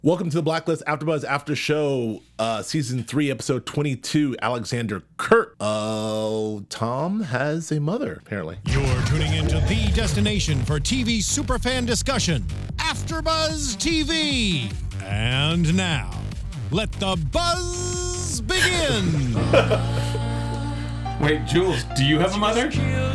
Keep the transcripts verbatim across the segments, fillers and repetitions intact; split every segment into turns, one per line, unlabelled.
Welcome to the Blacklist AfterBuzz After Show, uh, Season three, Episode twenty-two, Alexander Kurt. Oh, uh, Tom has a mother, apparently.
You're tuning into the destination for T V superfan discussion, AfterBuzz T V. And now, let the buzz begin.
Wait, Jules, do you have a mother?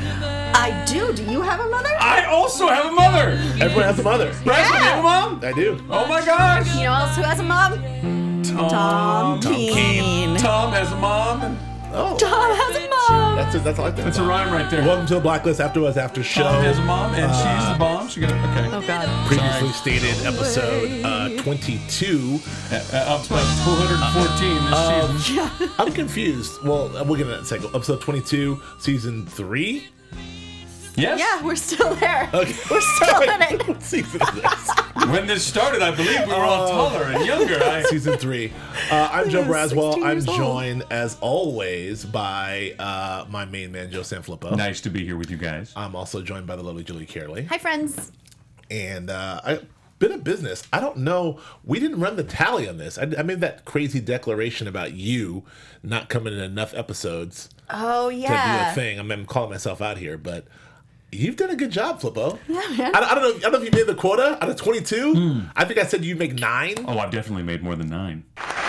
I do. Do you have a mother?
I also have a mother.
Everyone has a mother.
Bryson, yeah. Do you have a mom?
I do.
Oh my gosh.
You know else who has a mom?
Tom.
Tom,
Tom
Keene.
Tom has a mom.
Oh.
Tom has a mom.
That's a, that's I like that.
That's a rhyme right there.
Welcome to the Blacklist AfterBuzz After Show.
Tom has a mom, and uh, she's the bomb. She got okay.
Oh God.
Previously Sorry. stated episode uh, twenty-two.
Uh, uh, up to two hundred fourteen uh, this
um,
season.
I'm confused. Well, we'll get into that in a second. Episode twenty-two, season three.
Yes?
Yeah, we're still there.
Okay.
We're still in it.
What season is this?
When this started, I believe we were all taller and younger. I...
Season three. Uh, I'm Joe Braswell. I'm
old.
joined, as always, by uh, my main man, Joe Sanfilippo.
Nice to be here with you guys.
I'm also joined by the lovely Julie Carley.
Hi, friends.
And uh, I bit of business. I don't know. We didn't run the tally on this. I, I made that crazy declaration about you not coming in enough episodes
Oh,
to
yeah.
do a thing. I'm, I'm calling myself out here, but... You've done a good job, Flippo.
Yeah, man.
I, I don't know. I don't know if you made the quota out of twenty-two. Mm. I think I said you make nine.
Oh, I've definitely made more than nine.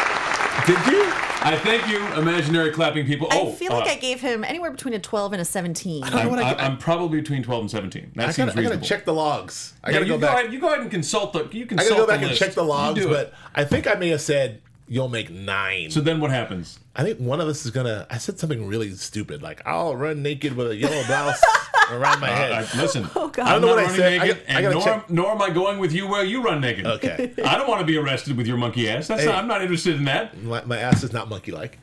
Did you?
I thank you, imaginary clapping people.
I
Oh,
feel
uh,
like I gave him anywhere between a twelve and a seventeen.
I don't know
I'm,
what I,
I, I'm probably between twelve and seventeen. That
I
seems
gotta,
reasonable.
I gotta check the logs. I
Yeah,
gotta
you
go back.
Ahead, you go ahead and consult the. You
I
consult
gotta go back
the
and
list.
check the logs,
You do it.
but I think I may have said you'll make nine.
So then what happens?
I think one of us is gonna. I said something really stupid, like I'll run naked with a yellow blouse around my head.
Uh, I, listen,
Oh, God.
I don't know
I'm
what
not
I
running
said. I
naked,
got- I
and
gotta
nor,
check-
nor am I going with you where you run naked.
Okay.
I don't want to be arrested with your monkey ass. That's
Hey.
not, I'm not interested in that.
My, my ass is not monkey-like.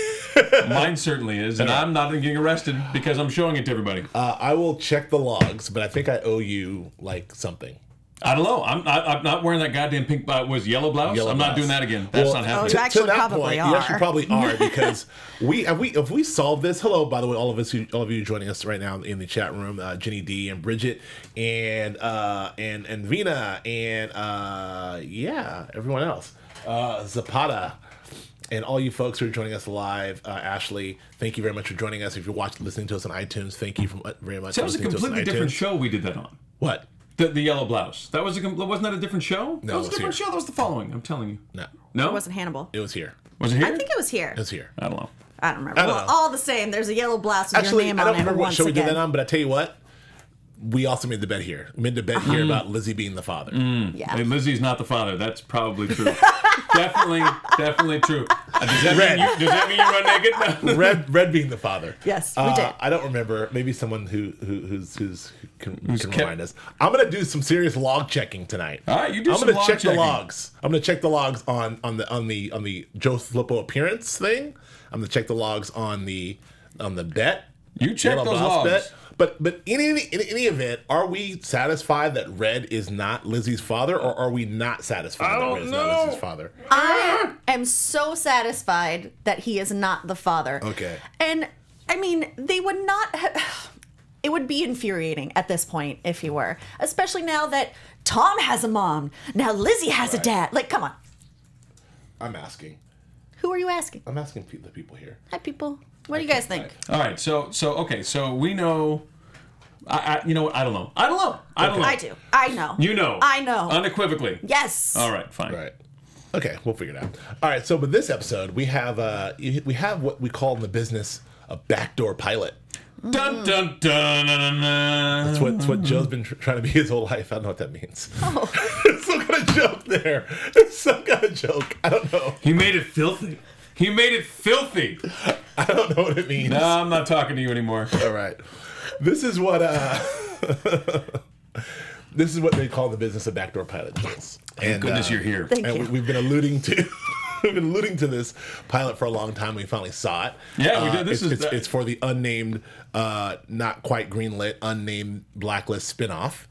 Mine certainly is, and I'm not getting arrested because I'm showing it to everybody.
Uh, I will check the logs, but I think I owe you like something.
I don't know. I'm not, I'm not wearing that goddamn pink. Uh, was yellow blouse?
Yellow
I'm
blouse.
not doing that again. That's
Well,
not
Oh,
happening.
you
To, to
actually
that
probably
point,
are.
you actually probably are because we have we if we solve this. Hello, by the way, all of us, who, all of you joining us right now in the chat room, uh, Jenny D and Bridget and uh, and and Vina and uh, yeah, everyone else, uh, Zapata. And all you folks who are joining us live, uh, Ashley, thank you very much for joining us. If you're watching, listening to us on iTunes, thank you from, very much.
That
for
was a
listening to us on
completely different
iTunes.
show we did that on.
What?
The, the yellow blouse. That was a com- wasn't that a different show?
No,
that was
it
a
was
different
here.
show. That was the following. I'm telling you.
No,
No,
It wasn't Hannibal.
it was here.
Was it here?
I think it was here.
It was here.
I don't know.
I don't remember.
I don't
well,
know.
all the same, there's a yellow blouse with
Actually,
your name
I
on
don't
it
remember what
once
show we did
again.
that on, but I tell you what, we also made the bet here. We made the bet here about Lizzie being the father.
Yeah.
Hey, Lizzie's not the father. That's probably true. definitely, definitely true. Uh, does, that
Red.
mean you, does that mean you run naked? No.
Red, Red being the father.
Yes, we
Uh,
did.
I don't remember. Maybe someone who who who's who's who can,
Who's
can
kept-
remind us. I'm gonna do some serious log checking tonight.
All right, you do
I'm
some
gonna
log
check
checking.
the logs. I'm gonna check the logs on on the on the on the Joe Flippo appearance thing. I'm gonna check the logs on the on the bet.
You check
Yellow
those
Blouse
logs.
But but in any in any event, are we satisfied that Red is not Lizzie's father, or are we not satisfied
I
that
don't
Red is
know.
not Lizzie's father?
I am so satisfied that he is not the father.
Okay.
And I mean, they would not have. It would be infuriating at this point if he were, especially now that Tom has a mom. Now Lizzie has a
Right.
dad. Like, come on.
I'm asking.
Who are you asking?
I'm asking pe- the people here.
Hi, people. What do you guys think?
All right, so so okay, so we know. I, I you know what? I don't know. I don't know. I don't know.
I do. I know.
You know.
I know.
Unequivocally.
Yes.
All right, fine.
Right. Okay, we'll figure it out. All right, so with this episode, we have uh we have what we call in the business a backdoor pilot.
Dun dun dun dun dun. dun.
That's what, that's what Joe's been tr- trying to be his whole life. I don't know what that means.
Oh.
It's some kind of joke there. It's some kind of joke. I don't know.
He made it filthy. He made it filthy.
I don't know what it means.
No, I'm not talking to you anymore.
All right. This is what uh this is what they call the business of backdoor pilot, Jules. And
Goodness,
uh,
you're here.
Thank
and
you.
we, we've been alluding to we've been alluding to this pilot for a long time. We finally saw it.
Yeah, we
Uh,
did. This
it's,
is
it's, it's for the unnamed, uh, not quite greenlit, unnamed Blacklist spinoff.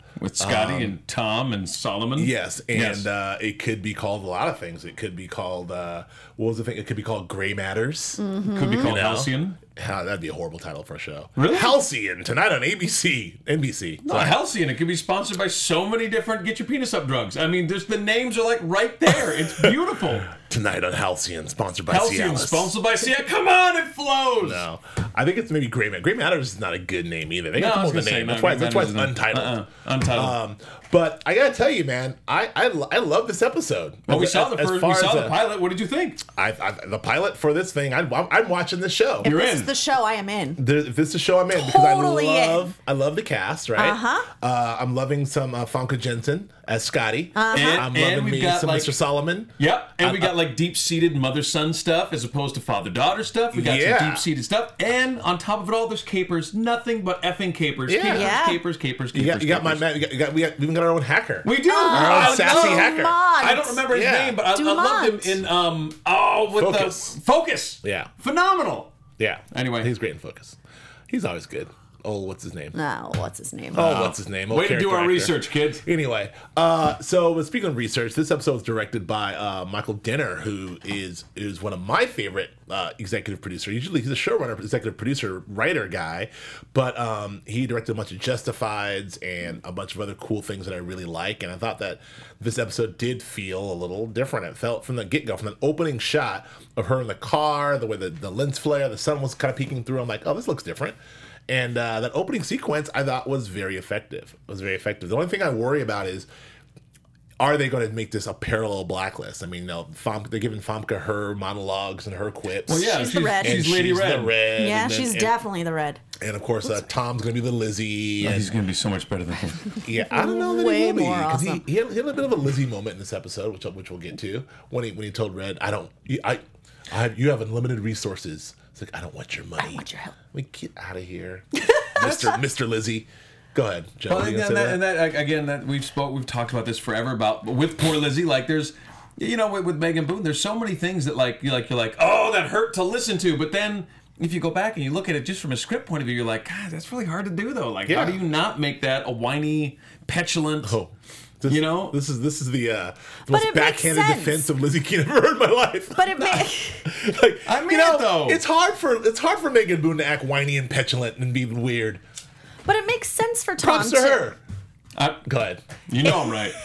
With Scotty and Tom and Solomon.
Yes, and
Yes.
Uh, it could be called a lot of things. It could be called uh, what was the thing? It could be called Gray Matters.
Could be called
You know?
Halcyon.
How, that'd be a horrible title for a show.
Really?
Halcyon tonight on A B C, N B C.
No, Halcyon. It could be sponsored by so many different get your penis up drugs. I mean, there's the names are like right there. It's beautiful.
Tonight on Halcyon, sponsored by
Halcyon,
Cialis.
sponsored by Cialis. Come on, it flows.
No, I think it's maybe Gray Matters. Gray Matters is not a good name either. They
No,
got
I
to
was
come up with a
gonna say,
name.
no,
That's why,
Gray
that's why it's
Matters isn't-
untitled.
Uh-uh. Untitled.
Um, but I gotta tell you, man, I I, I love this episode.
well, we
As-
saw the
as
first.
far
We saw
as
the
a-
pilot. What did you think?
I, I, the pilot for this thing. I, I'm, I'm watching this show.
If
You're
this
in.
is the show, I am in.
There, if this is a show I'm in because
Totally
I
in.
love I love the cast, right?
Uh-huh.
Uh, I'm loving some uh, Famke Jensen as Scotty.
And-
I'm
and
loving
we've
me
got,
some
like-
Mister Solomon.
Yep, and we
Uh,
got like deep-seated mother-son stuff as opposed to father-daughter stuff. We got
Yeah.
some deep-seated stuff, and on top of it all, there's capers. Nothing but effing capers.
Yeah.
Capers,
Yeah.
capers, capers, capers.
You got, you got my
capers.
man. You got, you got, we, got, we even got our own hacker.
We do.
Our own
I
sassy
know.
hacker.
Dumont.
I don't remember his
Yeah.
name, but I, I
Dumont.
loved him in um oh with
Focus.
the Focus.
Yeah.
Phenomenal.
Yeah.
Anyway.
he's great in Focus. He's always good. Oh, what's his name?
No, what's his name?
Oh, what's his name? Old
Way to do
character
our
actor.
research, kids.
Anyway, uh, so speaking of research, this episode was directed by uh, Michael Denner, who is is one of my favorite uh, executive producers. Usually, he's a showrunner, executive producer, writer guy, but um, he directed a bunch of Justifieds and a bunch of other cool things that I really like. And I thought that this episode did feel a little different. It felt from the get go, from the opening shot of her in the car, the way the, the lens flare, the sun was kind of peeking through. I'm like, oh, this looks different. And uh, that opening sequence I thought was very effective. It was very effective. The only thing I worry about is, are they going to make this a parallel Blacklist? I mean, you know, Fom- they're giving Famke her monologues and her quips.
Well, yeah,
She's
she's,
the red.
she's
And
Lady
she's
Red.
the red.
Yeah,
and then-
she's
and,
definitely the red.
And of course, uh, Tom's going to be the Lizzie. And,
He's gonna be so much better than him.
yeah, I don't know that
Way
he will be,
more
'cause
awesome.
he, he, had, he had a bit of a Lizzie moment in this episode, which which we'll get to when he when he told Red, "I don't, you, I, I have, you have unlimited resources." It's like, I don't want your money. I
want your help.
We get out of here, Mister Mister Lizzie. Go ahead, Joe.
Well,
What are
and,
you
and,
gonna
that,
say
and
about
that again, that we've spoke, we've talked about this forever about with poor Lizzie. Like, there's, you know, with, with Megan Boone, there's so many things that like you like you're like, oh, that hurt to listen to. But then if you go back and you look at it just from a script point of view, you're like, God, that's really hard to do though. Like,
Yeah.
how do you not make that a whiny, petulant?
Oh, this,
You know?
this is this is the, uh, the
But
most
it makes
backhanded
sense.
defense of Lizzie King I've ever heard in my life.
But it may.
like,
I mean
you know,
it, though.
it's hard for it's hard for Megan Boone to act whiny and petulant and be weird.
But it makes sense for Tom
Props to her.
I,
Go ahead,
you know I'm right.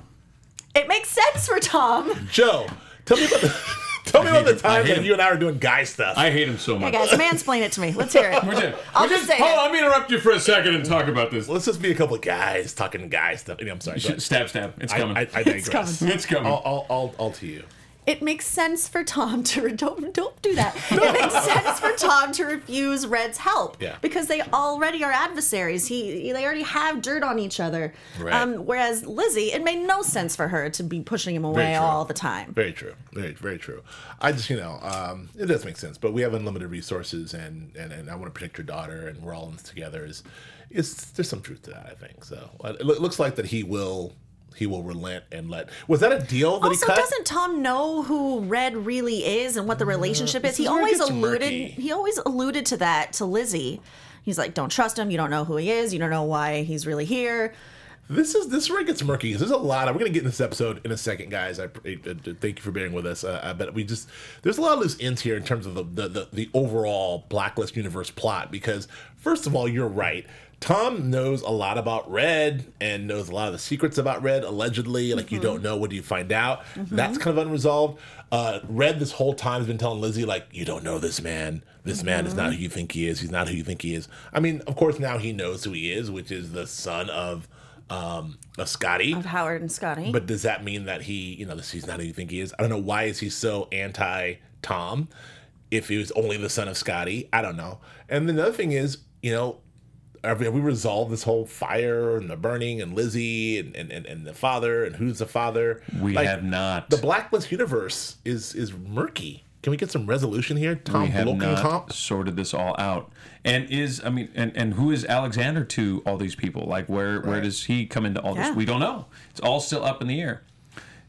It makes sense for Tom.
Joe. Tell me about the tell me
I
about the
hate him. I
time
hate
that
him.
you and I were doing guy stuff.
I hate him so
Hey
much.
guys, mansplain it to me. Let's hear it.
We're just,
I'll
we're
just
just,
say
hold
it.
on, let me interrupt you for a second and talk about this.
Let's just be a couple of guys talking guy stuff. I mean, I'm sorry. Go ahead.
Stab, stab. It's
I,
coming.
I, I digress.
coming.
It's coming.
All, all, all, all to you.
It makes sense for Tom to re- don't don't do that. It makes sense for Tom to refuse Red's help
Yeah.
because they already are adversaries. He they already have dirt on each other.
Right.
Um, whereas Lizzie, it made no sense for her to be pushing him away
true.
all the time.
Very true. Very, very true. I just, you know, um, it does make sense. But we have unlimited resources, and, and, and I want to protect your daughter, and we're all in this together. Is, is there's some truth to that? I think so. It loo- looks like that he will he will relent and let. Was that a deal that
Also,
he cut?
doesn't Tom know who Red really is and what the relationship is?
this
He
is where it
always
gets
alluded.
murky.
He always alluded to that to Lizzie. He's like, "Don't trust him. You don't know who he is. You don't know why he's really here."
This is this is where it gets murky. 'Cause there's a lot. Of, we're gonna get in this episode in a second, guys. I, I, I thank you for bearing with us. Uh, I bet we just there's a lot of loose ends here in terms of the, the the the overall Blacklist universe plot. Because first of all, you're right. Tom knows a lot about Red and knows a lot of the secrets about Red. Allegedly, like you don't know. What do you find out? That's kind of unresolved. Uh, Red this whole time has been telling Lizzie like, you don't know this man. This man is not who you think he is. He's not who you think he is. I mean, of course now he knows who he is, which is the son of. Um, of Scotty,
Of Howard and Scotty.
but does that mean that he, you know, this he's not who you think he is? I don't know. Why is he so anti Tom? If he was only the son of Scotty, I don't know. And then the other thing is, you know, have we, have we resolved this whole fire and the burning and Lizzie and, and, and, and the father and who's the father?
We have not.
The Blacklist universe is is murky. Can we get some resolution here? Tom
we have
Blokenkamp?
not sorted this all out. And is I mean, and, and who is Alexander to all these people? Like, where where
Right.
does he come into all
Yeah.
this? We don't know. It's all still up in the air.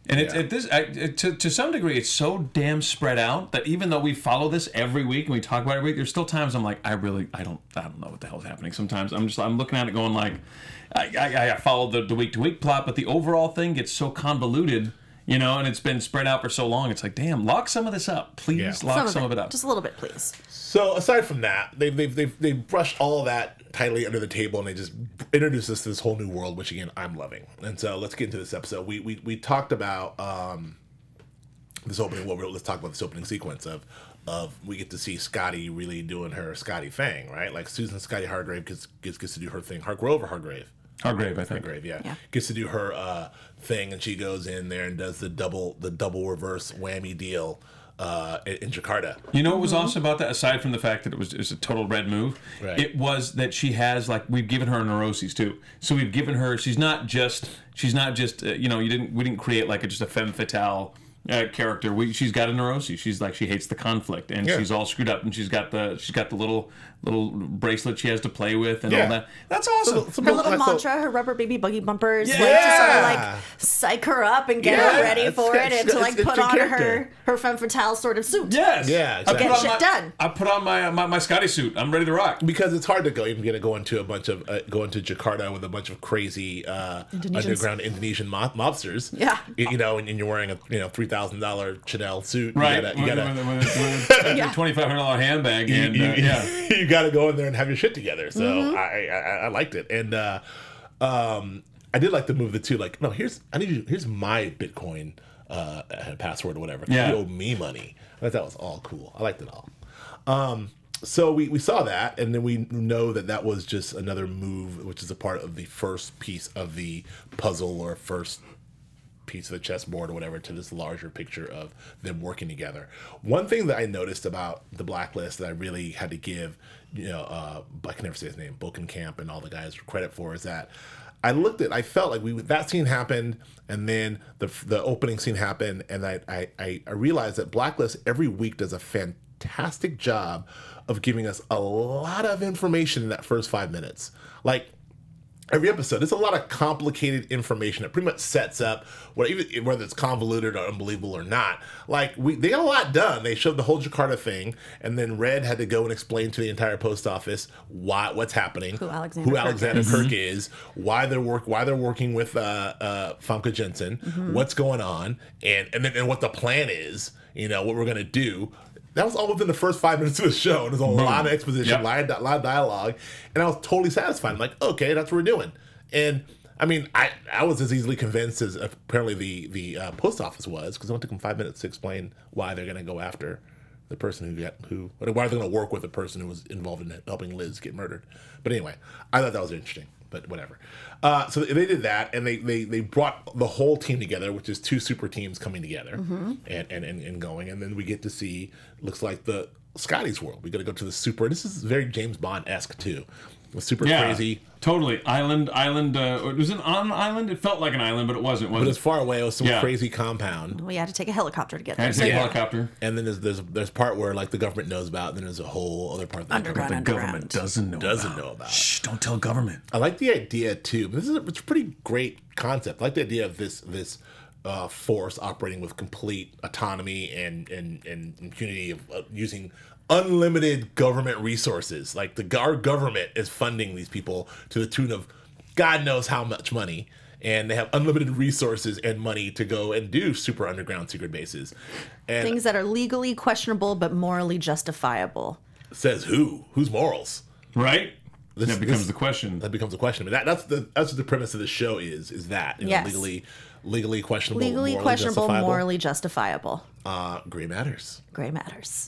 And it's
Yeah.
at this I, it, to to some degree, it's so damn spread out that even though we follow this every week and we talk about it every week, there's still times I'm like, I really, I don't, I don't know what the hell is happening. Sometimes I'm just, I'm looking at it going like, I, I, I follow the, the week to week plot, but the overall thing gets so convoluted, you know, and it's been spread out for so long. It's like, damn, lock some of this up, please,
Yeah.
lock
Some
some,
of it,
of it up.
just a little bit, please.
So aside from that, they've they've they've, they've brushed all of that tightly under the table, and they just introduced us to this whole new world, which again I'm loving. And so let's get into this episode. We we we talked about um, this opening. Well, let's talk about this opening sequence of of we get to see Scotty really doing her Scotty thing, right? Like Susan Scotty Hargrave gets gets, gets to do her thing. Hargrove or Hargrave?
Hargrave, I think.
Hargrave, yeah.
Yeah.
Gets to do her uh, thing, and she goes in there and does the double the double reverse whammy deal. Uh, in, in Jakarta.
You know what was awesome about that, aside from the fact that it was, it was a total red move,
Right.
it was that she has, like, we've given her neuroses too. So we've given her, she's not just, she's not just, uh, you know, you didn't, we didn't create like a, just a femme fatale uh, character. We, she's got a neuroses. She's like, she hates the conflict, and
Yeah.
she's all screwed up, and she's got the, she's got the little, little bracelet she has to play with and
Yeah.
all that. That's awesome.
So- so-
Her little
so-
mantra, her rubber baby buggy bumpers, like to
Yeah.
sort of like psych her up and get
Yeah,
her ready
it's-
for it,
it's-
and to like
it's- it's
put
your
on
character.
her her femme fatale sort of suit.
Yes.
Yeah,
I
exactly.
put
Get
on
shit
my,
done.
I put on my, my, my Scotty suit. I'm ready to rock.
Because it's hard to go even gonna go into a bunch of uh, go into Jakarta with a bunch of crazy uh,
Indonesians.
underground Indonesian mob- mobsters.
Yeah.
you, you know, and, and you're wearing a you know three thousand dollar Chanel suit.
Right.
You gotta, you gotta,
with, with, with, with
Yeah.
a twenty-five hundred dollars handbag. And,
you,
uh, yeah.
you gotta go in there and have your shit together. So
Mm-hmm.
I, I I liked it, and uh, um, I did like the move the two. Like, no, here's I need you. Here's my Bitcoin uh, password or whatever.
Yeah.
You owe me money. I thought that was all cool. I liked it all. Um, so we, we saw that, and then we know that that was just another move, which is a part of the first piece of the puzzle or first piece of the chessboard or whatever to this larger picture of them working together. One thing that I noticed about the Blacklist that I really had to give, you know, uh, I can never say his name, Bokenkamp and all the guys credit for is that I looked at, I felt like we that scene happened, and then the the opening scene happened, and I I, I, I realized that Blacklist every week does a fantastic job of giving us a lot of information in that first five minutes. Like, every episode, there's a lot of complicated information that pretty much sets up what even whether it's convoluted or unbelievable or not. Like we, they got a lot done. They showed the whole Jakarta thing, and then Red had to go and explain to the entire post office why what's happening,
Who Alexander
who
Kirk
Alexander
is.
Kirk is, why they're work, why they're working with uh, uh, Famke Jensen,
Mm-hmm.
what's going on, and and then and what the plan is. You know what we're gonna do. That was all within the first five minutes of the show. There's a lot of exposition,
Yep.
a lot, of, lot of dialogue, and I was totally satisfied. I'm like, okay, that's what we're doing. And I mean, I, I was as easily convinced as apparently the the uh, post office was, because it only took them five minutes to explain why they're going to go after the person who got who, why they're going to work with the person who was involved in helping Liz get murdered. But anyway, I thought that was interesting. But whatever. Uh, so they did that, and they, they they brought the whole team together, which is two super teams coming together
Mm-hmm.
and, and, and, and going, and then we get to see looks like the Scotty's world. We got to go to the super. This is very James Bond esque too. It was super
Yeah,
crazy.
totally. Island, island. Uh, it was an on an island. It felt like an island, but it wasn't. Was
But
it?
it's far away. It was some
Yeah.
crazy compound.
We had to take a helicopter to get
I
there.
had to
So
take a
yeah.
helicopter.
And then there's there's there's part where like the government knows about, and then there's a whole other part that
Underground,
the government
underground.
doesn't know.
doesn't
about.
know about.
Shh! Don't tell government.
I like the idea too. This is a, it's a pretty great concept. I like the idea of this this uh, force operating with complete autonomy and and, and impunity of uh, using unlimited government resources. Like the our government is funding these people to the tune of God knows how much money, and they have unlimited resources and money to go and do super underground secret bases. And
Things that are legally questionable but morally justifiable.
says who? Whose morals?
Right?
This-
that becomes
this-
the question.
That becomes a question. But that, that's the that's what the premise of the show is. Is that you know,
Yes.
legally legally questionable,
Legally
morally
questionable,
justifiable?
morally justifiable.
Uh, Gray Matters.
Gray matters.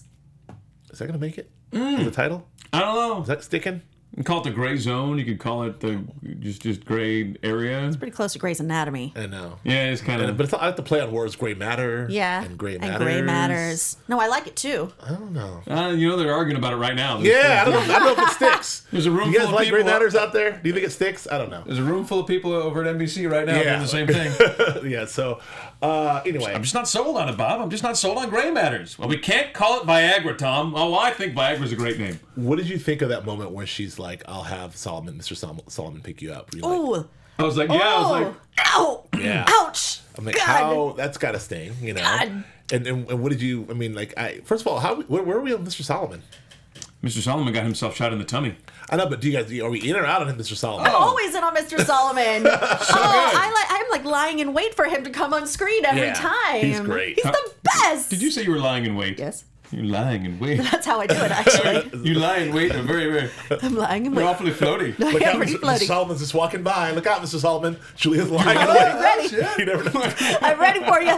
Is that gonna make it? Mm. The title?
I don't know.
Is that sticking?
You can call it the gray zone. You could call it the just just gray area.
Pretty close to Grey's Anatomy.
I know.
Yeah, it's kind
And,
of.
but it's, I like to play on words. Gray Matter.
Yeah.
And Gray
And
Matters.
Gray matters. No, I like it too.
I don't know.
Uh, you know they're arguing about it right now. There's,
Yeah, I don't know. I don't know if it sticks.
There's a room
You guys
full of
like Gray
people-
Matters out there? Do you think it sticks? I don't know.
There's a room full of people over at N B C right now
Yeah.
doing the same thing.
yeah. So uh, anyway,
I'm just not sold on it, Bob. I'm just not sold on gray matters. Well, we can't call it Viagra, Tom. Oh, well, I think Viagra's a great name.
what did you think of that moment where she's like, "I'll have Solomon, Mister Sol- Solomon, pick you up"? Were you like,
Ooh,
I was like, yeah, I was like,
ow,
Yeah.
ouch.
I'm like,
God.
how that's got to sting, you know?
God.
And, and and what did you? I mean, like, I first of all, how where, where are we on Mister Solomon?
Mister Solomon got himself shot in the tummy.
I know, but do you guys are we in or out on him, Mister Solomon?
I'm always in on Mister Solomon. oh, I like. I'm like lying in wait for him to come on screen every
Yeah,
time.
he's great.
He's the best.
Did you say you were lying in wait?
Yes.
You're lying in wait.
That's how I do it. Actually,
You lie in wait. They're very, very.
I'm lying in
You're
wait.
awfully floaty.
Look
Yeah,
out,
pretty
Mister Mister
floaty.
Solomon's just walking by. Look out, Mister Solomon. Julia's lying in
I'm
wait.
ready.
You never know.
I'm ready for you.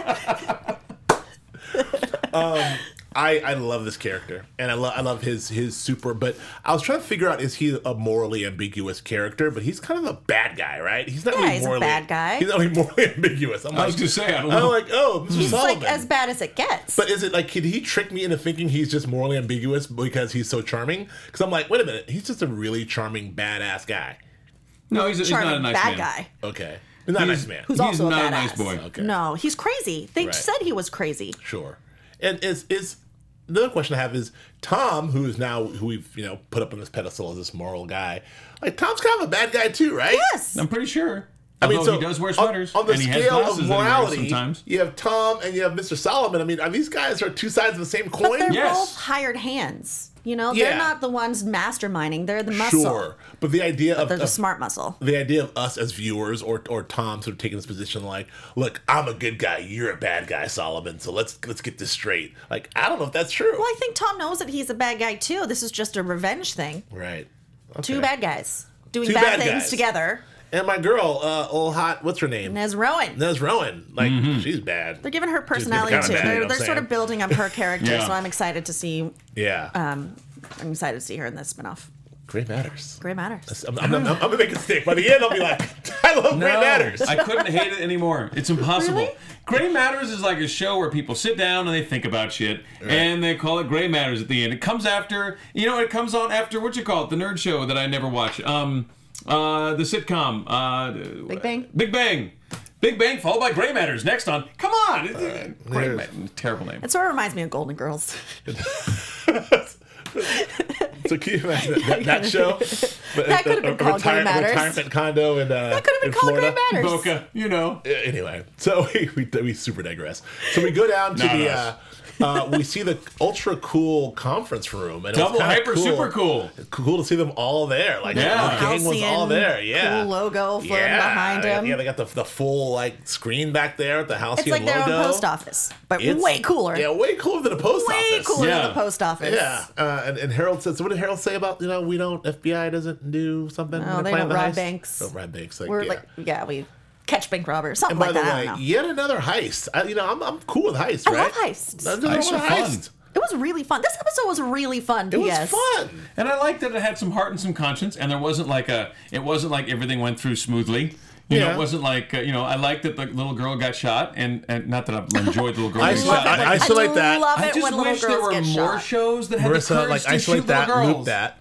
I, I love this character, and I love I love his his super. But I was trying to figure out, is he a morally ambiguous character? But he's kind of a bad guy, right? He's not
Yeah,
really
he's a
morally
bad guy.
He's not really morally ambiguous. I'm
I
like,
was gonna say, I don't
I'm
know.
like, oh, Mister
He's
Solomon.
like as bad as it gets.
But is it like, can he trick me into thinking he's just morally ambiguous because he's so charming? Because I'm like, wait a minute, he's just a really charming, badass guy.
No, he's, a, he's not a
charming
nice
bad
man.
guy.
Okay, he's not a
He's-
nice man.
Who's
He's
also
not
a
a nice
badass.
boy.
Okay.
No, he's crazy. They
Right.
said he was crazy.
Sure. And is is another question I have is Tom, who is now who we've you know put up on this pedestal as this moral guy. Like Tom's kind of a bad guy too, right?
Yes.
I'm pretty sure.
I mean,
Although
so
he does wear
on-
sweaters
on, the
and he has
scale
glasses
of
that he wears
morality.
sometimes.
You have Tom and you have Mister Solomon. I mean, are these guys are two sides of the same coin?
But they're
Yes.
both hired hands. You know,
Yeah.
they're not the ones masterminding. They're the muscle.
Sure, but the idea of,
They're the
of
smart muscle.
the idea of us as viewers or or Tom sort of taking this position like, look, I'm a good guy, you're a bad guy, Solomon. So let's let's get this straight. Like, I don't know if that's true.
Well, I think Tom knows that he's a bad guy too. This is just a revenge thing.
Right.
Two
Okay.
bad guys doing
Two
bad,
bad
things
guys.
together.
And my girl, uh, old hot, what's her name?
Nez Rowan.
Nez Rowan. Like,
Mm-hmm.
she's bad.
They're giving her personality
kinda
too.
bad, you know
they're
what I'm
they're sort
saying?
of building up her character,
Yeah.
so I'm excited to see.
Yeah.
Um, I'm excited to see her in this spinoff.
Gray Matters.
Gray Matters.
I'm, I'm, I'm, I'm gonna make it stick. By the end, I'll be like, I love Gray
No,
Matters.
I couldn't hate it anymore. It's impossible.
Really?
Gray Matters is like a show where people sit down and they think about shit, and they call it Gray Matters at the end. It comes after, you know, it comes on after what you call it, the nerd show that I never watch. Um, uh, the sitcom. Uh,
Big Bang?
Big Bang. Big Bang followed by Gray Matters. Next on. Come on. Gray
There's-
Ma- terrible name.
It sort of reminds me of Golden Girls.
So can you imagine that, that, that show?
That could have been
A- a
called Gray
retire-
Matters.
retirement condo in, uh,
That could have been
in
called
Florida.
Gray Matters.
Boca, you know.
Uh, Anyway, so we, we, we super digress. So we go down to
Not
the,
us.
uh, uh, we see the ultra cool conference room. And it was
Double
kinda
hyper super cool.
Cool to see them all there. Like,
Yeah.
the gang was all
Halcyon
there. Yeah.
cool logo floating behind
Yeah,
him.
Yeah, they got the, the full, like, screen back there at the Halcyon
It's like
logo.
their own post office, but
It's-
way cooler.
Yeah, way cooler than a post
way
office.
cooler
Yeah.
than the post office.
Yeah, uh, and, and Harold says, so what did Harold say about, you know, we don't, F B I doesn't do something?
No,
when
they
plan
don't
the
rob
heist?
banks.
Don't rob banks. Like,
We're
yeah.
like, yeah, we catch bank robbers, something
And by
like
the
that. I
way,
don't know.
yet another heist. I, you know, I'm, I'm cool with heists,
I
right?
love heists.
Let's do
Heists
another
are fun.
heist.
It was really fun. This episode was really fun.
It was
Yes.
fun.
And I liked that it had some heart and some conscience, and there wasn't like a, it wasn't like everything went through smoothly. You know,
Yeah.
it wasn't like, uh, you know, I liked that the little girl got shot, and, and not that I've enjoyed the little girl
I
getting
love
shot.
it. I isolate that.
love
I
it
just
when little
wish there
girls
were
get
more
shot.
shows that had the
Marissa,
courage
like,
to
isolate
shoot
that,
little girls.
loop that.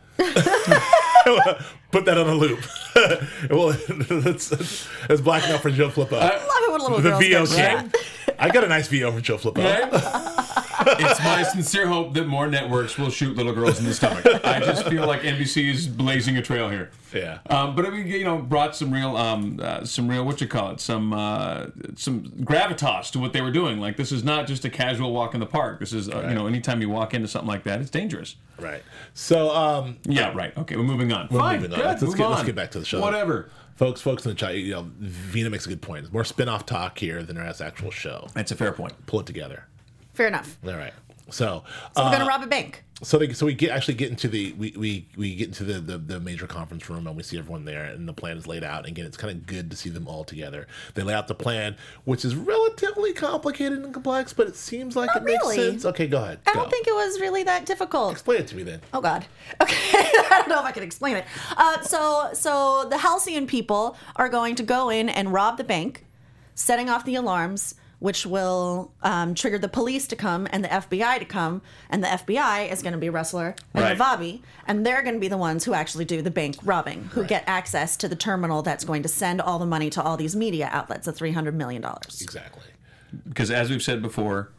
Put that on a loop. Well, that's, that's black enough for Joe Flippo.
I love it when little
the
girls
V O
get
king.
shot.
I got a nice V O from Joe Flippo.
Right? It's my sincere hope that more networks will shoot little girls in the stomach. I just feel like N B C is blazing a trail here.
Yeah.
Um, but I mean, you know, brought some real, um, uh, some real, what you call it, some, uh, some gravitas to what they were doing. Like, this is not just a casual walk in the park. This is, uh, you know, anytime you walk into something like that, it's dangerous.
Right. So, um,
Yeah, right. Okay, we're moving on.
We're
Fine,
moving on.
good,
Let's, let's
move
get
on.
let's get back to the show.
Whatever.
Folks, folks in the chat, you know, Vina makes a good point. There's more spin-off talk here than there is actual show.
That's a fair point.
Pull it together.
Fair enough.
All right. So,
So we're
uh,
gonna rob a bank.
so they, so we get actually get into the we, we, we get into the, the the major conference room and we see everyone there and the plan is laid out. And again, it's kind of good to see them all together. They lay out the plan, which is relatively complicated and complex, but it seems like
Not
it makes
really.
sense. Okay, go ahead.
I
Go.
don't think it was really that difficult.
Explain it to me then.
Oh God. Okay, I don't know if I can explain it. Uh, so, so the Halcyon people are going to go in and rob the bank, setting off the alarms, which will um, trigger the police to come and the F B I to come, and the F B I is going to be Rustler and
Right.
Navabi, and they're going to be the ones who actually do the bank robbing, who
Right.
get access to the terminal that's going to send all the money to all these media outlets, the three hundred million dollars.
Exactly.
Because as we've said before,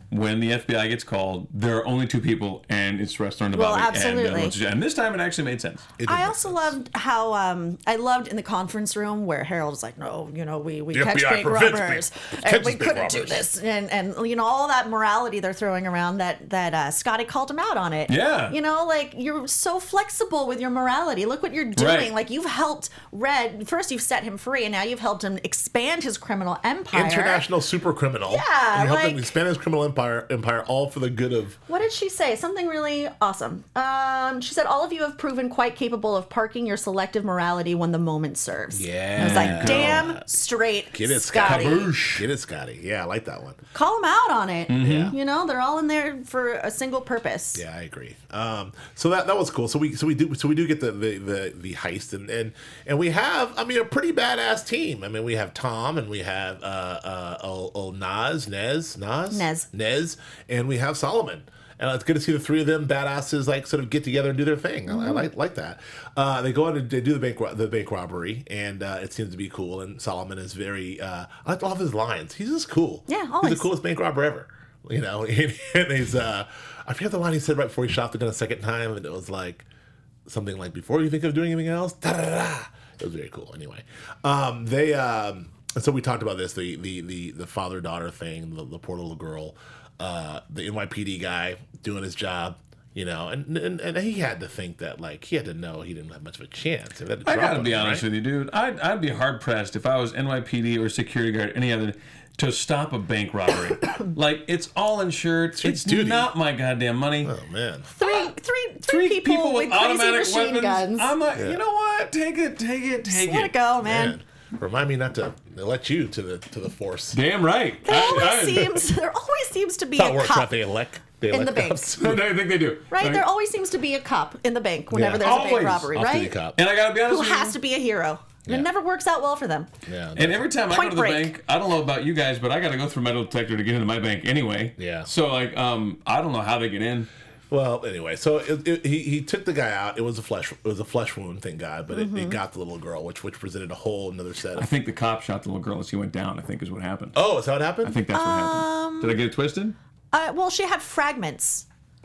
when the F B I gets called, there are only two people, and it's Restler and
Well,
Bobby.
absolutely.
And, uh, and this time it actually made sense.
It did
I
make
also
sense.
loved how um, I loved in the conference room where Harold was like, "No, you know, we, we
The
catch
F B I
bank
prevents
robbers,
bank-
and
catches
we
bank
couldn't do
robbers."
this," and and you know all that morality they're throwing around. That that uh, Scotty called him out on it.
Yeah.
you know, like you're so flexible with your morality. Look what you're doing.
Right.
Like you've helped Red. First, you've set him free, and now you've helped him expand his criminal empire.
International super criminal.
Yeah,
You helped him
like-
expand his criminal empire, empire, all for the good of.
What did she say? Something really awesome. Um, she said, "All of you have proven quite capable of parking your selective morality when the moment serves."
Yeah.
I was like, "Damn straight,
Get it,
Scotty.
Scotty. Get it, Scotty. Yeah, I like that one.
Call them out on it.
Yeah.
You know, they're all in there for a single purpose."
Yeah, I agree. Um, so that that was cool. So we so we do so we do get the the the, the heist and, and and we have I mean a pretty badass team. I mean we have Tom and we have uh uh old, old Naz Nez Naz
Nez.
Nez and we have Solomon. And it's good to see the three of them badasses like sort of get together and do their thing. I, I like like that. Uh, they go in and they do the bank ro- the bank robbery, and uh, it seems to be cool. And Solomon is very. Uh, I like all of his lines. He's just cool.
Yeah,
He's
always.
the coolest bank robber ever. You know, and, and he's. Uh, I forget the line he said right before he shot the gun a second time, and it was like something like, "Before you think of doing anything else." Da, da, da, da. It was very cool. Anyway, um, they. Um, and so we talked about this the the the, the father daughter thing, the, the poor little girl. Uh, the N Y P D guy doing his job, you know, and, and and he had to think that like he had to know he didn't have much of a chance. If they had to
I
drop
gotta
him,
be honest
right?
with you, dude. I'd, I'd be hard pressed if I was N Y P D or security guard, any other, to stop a bank robbery. Like it's all insured. It's,
your duty.
not my goddamn money.
Oh man,
Three, three, three, people, with, crazy machine guns.
I'm like,
Yeah.
you know what? Take it, take it, take
Let
it.
it go, man.
man. Remind me not to let you to the to the force.
Damn right.
There always
I, I,
seems there always seems to be
That
a
works.
cop,
Not they elect they
in
elect
the bank.
cops.
I think they do.
right?
Like,
There always seems to be a cop in the bank whenever
Yeah.
there's a
Always.
bank robbery,
Off-duty
right?
cop.
and I gotta be honest
Who
with you.
has to be a hero? And
Yeah.
It never works out well for them.
Yeah,
And every time I
Point
go to the
break.
bank, I don't know about you guys, but I got to go through metal detector to get into my bank anyway.
Yeah.
So like, um, I don't know how they get in.
well, anyway, so it, it, he he took the guy out. It was a flesh it was a flesh wound, thank God, but it,
Mm-hmm.
it got the little girl, which which presented a whole another set
I
of.
think the cop shot the little girl as he went down. I think is what happened.
Oh, is that what happened?
I think that's what
Um,
happened. Did I get it twisted?
Uh, well, she had fragments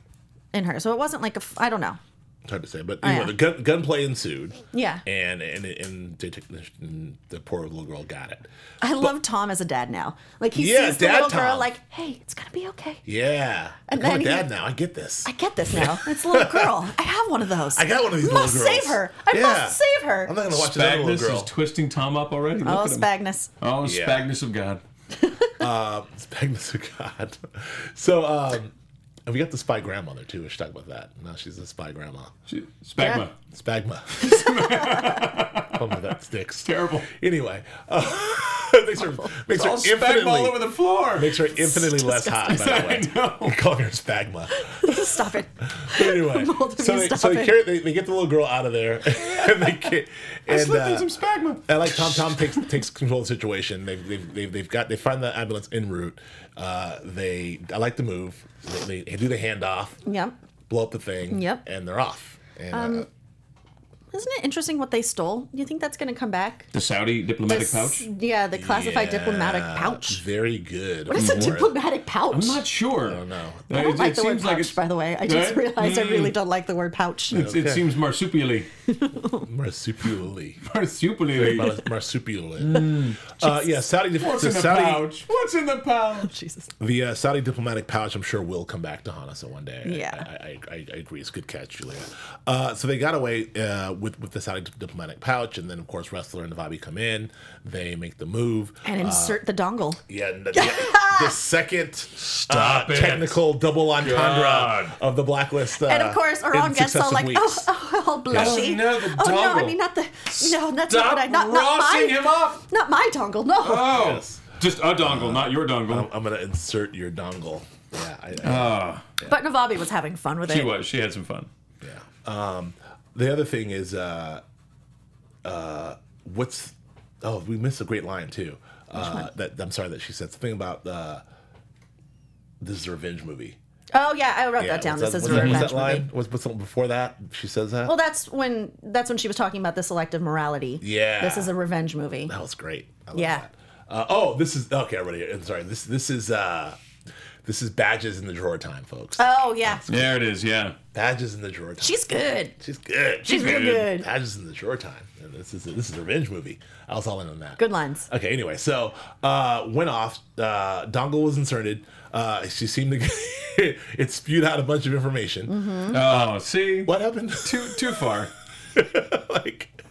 in her, so it wasn't like a. f- I don't know.
It's hard to say, but
Oh,
anyway,
yeah.
the gun, gunplay ensued.
Yeah.
and and and, they took, and the poor little girl got it.
I love Tom as a dad now. Like he
Yeah,
sees the
Dad
little girl,
Tom.
like, "Hey, it's gonna be okay.
Yeah,
And
I'm
then
a
he-
dad now. I get this.
I get this now. It's a little girl. I have one of those.
I got one of these
must
little girls.
save her. I
Yeah.
must save her."
I'm not gonna watch another
Spagnus
little girl.
is twisting Tom up already. Look
Oh,
at him.
Spagnus.
Oh,
Yeah.
Spagnus of God.
Spagnus of God. So, um, and we got the spy grandmother too. We should talk about that. Now she's a spy grandma.
She- Spagma.
Spagma. Oh my, that sticks.
Terrible.
Anyway, uh, makes her makes her
All spagma
infinitely
all over the floor.
makes her infinitely less hot. By the way,
I know.
calling her spagma.
Stop it.
Anyway,
Both of
so
you
they,
stop
so they
it.
carry they, they get the little girl out of there, and they get
I
and
slipped in
uh,
some spagma.
and like Tom Tom takes takes control of the situation. They've they've they've, they've got they find the ambulance en route. Uh, they I like the move. They, they do the handoff,
Yep.
blow up the thing,
Yep.
and they're off. And uh,
Isn't it interesting what they stole? Do you think that's going to come back?
The Saudi diplomatic
This-
pouch?
Yeah, the classified
yeah,
diplomatic pouch.
very good.
What is a
For it.
diplomatic pouch?
I'm not sure.
I don't know.
I don't
It-
like
it
the word
seems like
pouch,
it's-
by the way. I just
Right?
realized I
Mm.
really don't like the word pouch.
It's, It
Okay.
seems marsupially.
Marsupially.
Marsupially.
Mars- Marsupially. Uh, yeah, Saudi.
Mm. What's
the
in the
Saudi,
pouch? What's in the pouch?
Jesus.
The uh, Saudi diplomatic pouch, I'm sure, will come back to Hanasa one day. I-
Yeah.
I, I, I, I agree. It's a good catch, Julia. Uh, so they got away uh, with with the Saudi diplomatic pouch, and then of course Wrestler and Navabi come in. They make the move.
And insert the dongle.
Yeah, and the, the, the second
Stop
uh,
it.
technical double entendre
God.
of the blacklist. Uh,
And of course,
in
Oran gets all
successive
like,
weeks.
oh, oh, all blushy.
Oh, no, the
oh no, I
dongle.
mean not the, no, that's
Stop
not what I, not, not
rossing
my,
him up.
not my dongle, no.
Oh.
Yes.
Just a dongle, not your dongle.
I'm, I'm gonna insert your dongle. Yeah, I, I,
Ah,
But Navabi was having fun with
she
it.
was. She had some fun.
yeah. Um, the other thing is, uh, uh, what's? Oh, we missed a great line too. Uh, that I'm sorry that she said something about uh, this is a revenge movie.
Oh yeah, I wrote
Yeah,
that down.
what's
This
that-
is a
what's that-
revenge
what's that line?
movie.
Was what's something before that? She says that.
Well, that's when that's when she was talking about the selective morality.
Yeah.
This is a revenge movie.
That was great. I love
Yeah.
that. Uh, oh, this is okay. I read it. I'm sorry. This this is uh, This is badges in the drawer time, folks.
Oh yeah,
There it is. Yeah.
Badges in the drawer time.
she's good.
She's good.
She's real good.
Badges in the drawer time. And this is a, this is a revenge movie. I was all in on that.
Good lines.
Okay. Anyway, so uh, went off. Uh, dongle was inserted. Uh, she seemed to get, it spewed out a bunch of information.
Mm-hmm.
Oh, see,
What happened?
too too far.
like,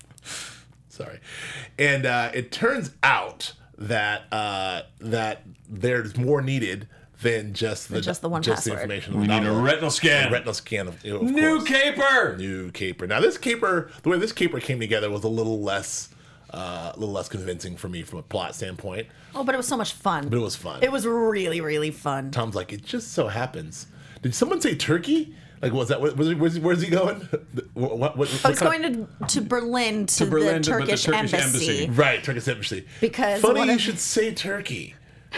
sorry. And uh, it turns out that uh, that there's more needed than just the
just the one
just the
password.
information.
We need a retinal scan.
A retinal scan of, of
New
course.
caper.
New caper. Now this caper, the way this caper came together was a little less, uh, a little less convincing for me from a plot standpoint,
Oh, but it was so much fun.
but it was fun.
It was really, really fun.
Tom's like, it just so happens. Did someone say Turkey? Like, was that? Was, was, where's, where's he going? What? What? what
I was
kind of-
going to to Berlin to,
Berlin
the,
to- with the
Turkish
Turkish
embassy.
embassy.
Right, Turkish embassy.
Because
funny
one
you
of-
should say Turkey.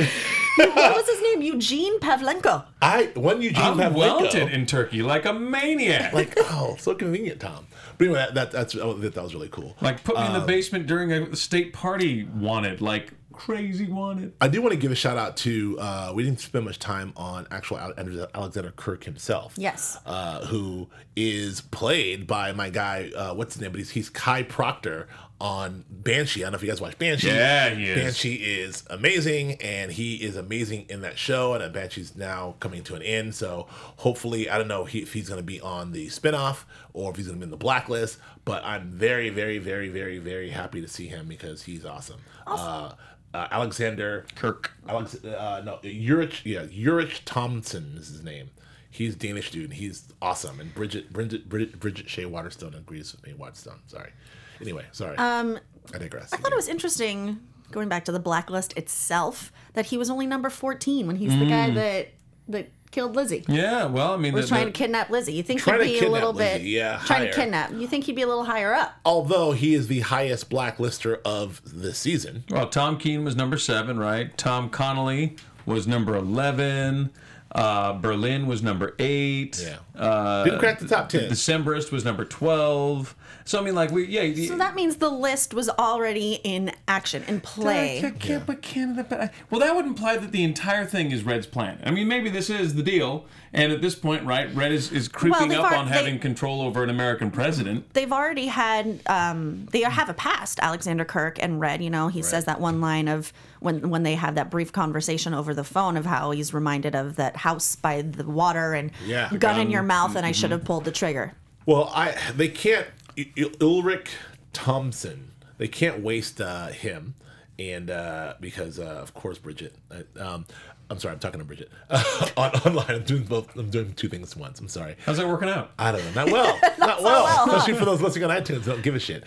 What was his name? Eugene Pavlenko.
I one Eugene
I'm
Pavlenko.
welted in Turkey like a maniac.
Like, oh, so convenient, Tom. But anyway, that, that that's oh, that, that was really cool.
Like, put me in
Um,
the basement during a state party wanted. Like, crazy wanted.
I do want to give a shout out to. Uh, we didn't spend much time on actual Ale- Alexander Kirk himself.
Yes.
Uh, who is played by my guy? Uh, what's his name? But he's, he's Kai Proctor on Banshee. I don't know if you guys watch Banshee.
Yeah, he is.
Banshee is amazing, and he is amazing in that show. And Banshee's now coming to an end, so hopefully, I don't know he, if he's going to be on the spinoff or if he's going to be in the blacklist. But I'm very, very, very, very, very happy to see him because he's awesome. Uh, uh, Alexander
Kirk.
Alex, uh, no, Urich, yeah, Urich Thompson is his name. He's Danish dude. And he's awesome. And Bridget, Bridget, Bridget, Bridget Shea Waterstone agrees with me. Waterstone, sorry. Anyway, sorry. Um, I digress.
I thought it was interesting, going back to the blacklist itself, that he was only number fourteen when he's the
Mm.
guy that that killed Lizzie.
Yeah, well, I mean,
Was
the-
trying
the-
to kidnap Lizzie. You think
Trying to
he'd be a
kidnap
little
Lizzie,
bit
yeah,
trying
higher.
to kidnap? You think he'd be a little higher up?
Although he is the highest blacklister of this season.
well, Tom Keane was number seven, right? Tom Connolly was number eleven. Uh, Berlin was number eight.
Yeah.
Uh,
Didn't crack the top ten.
Decemberist was number twelve. So I mean, like we, yeah.
So that means the list was already in action, in play.
I can't put Canada, but I, well, that would imply that the entire thing is Red's plan. I mean, maybe this is the deal, and at this point, right, Red is, is creeping
they've
up
alre-
on
they-
having control over an American president.
They've already had, um, they have a past, Alexander Kirk and Red. You know, he says that one line of when when they have that brief conversation over the phone of how he's reminded of that house by the water and
Yeah.
gun in
Gun.
your mouth, and I should have pulled the trigger.
Well, I they can't I- I- Ulrich Thompson. They can't waste uh, him, and uh, because uh, of course Bridget. Uh, um, I'm sorry, I'm talking to Bridget on, online. I'm doing both. I'm doing two things at once. I'm sorry.
How's that working out?
I don't know. Not well. Not, well. Especially for those listening on iTunes. Don't give a shit.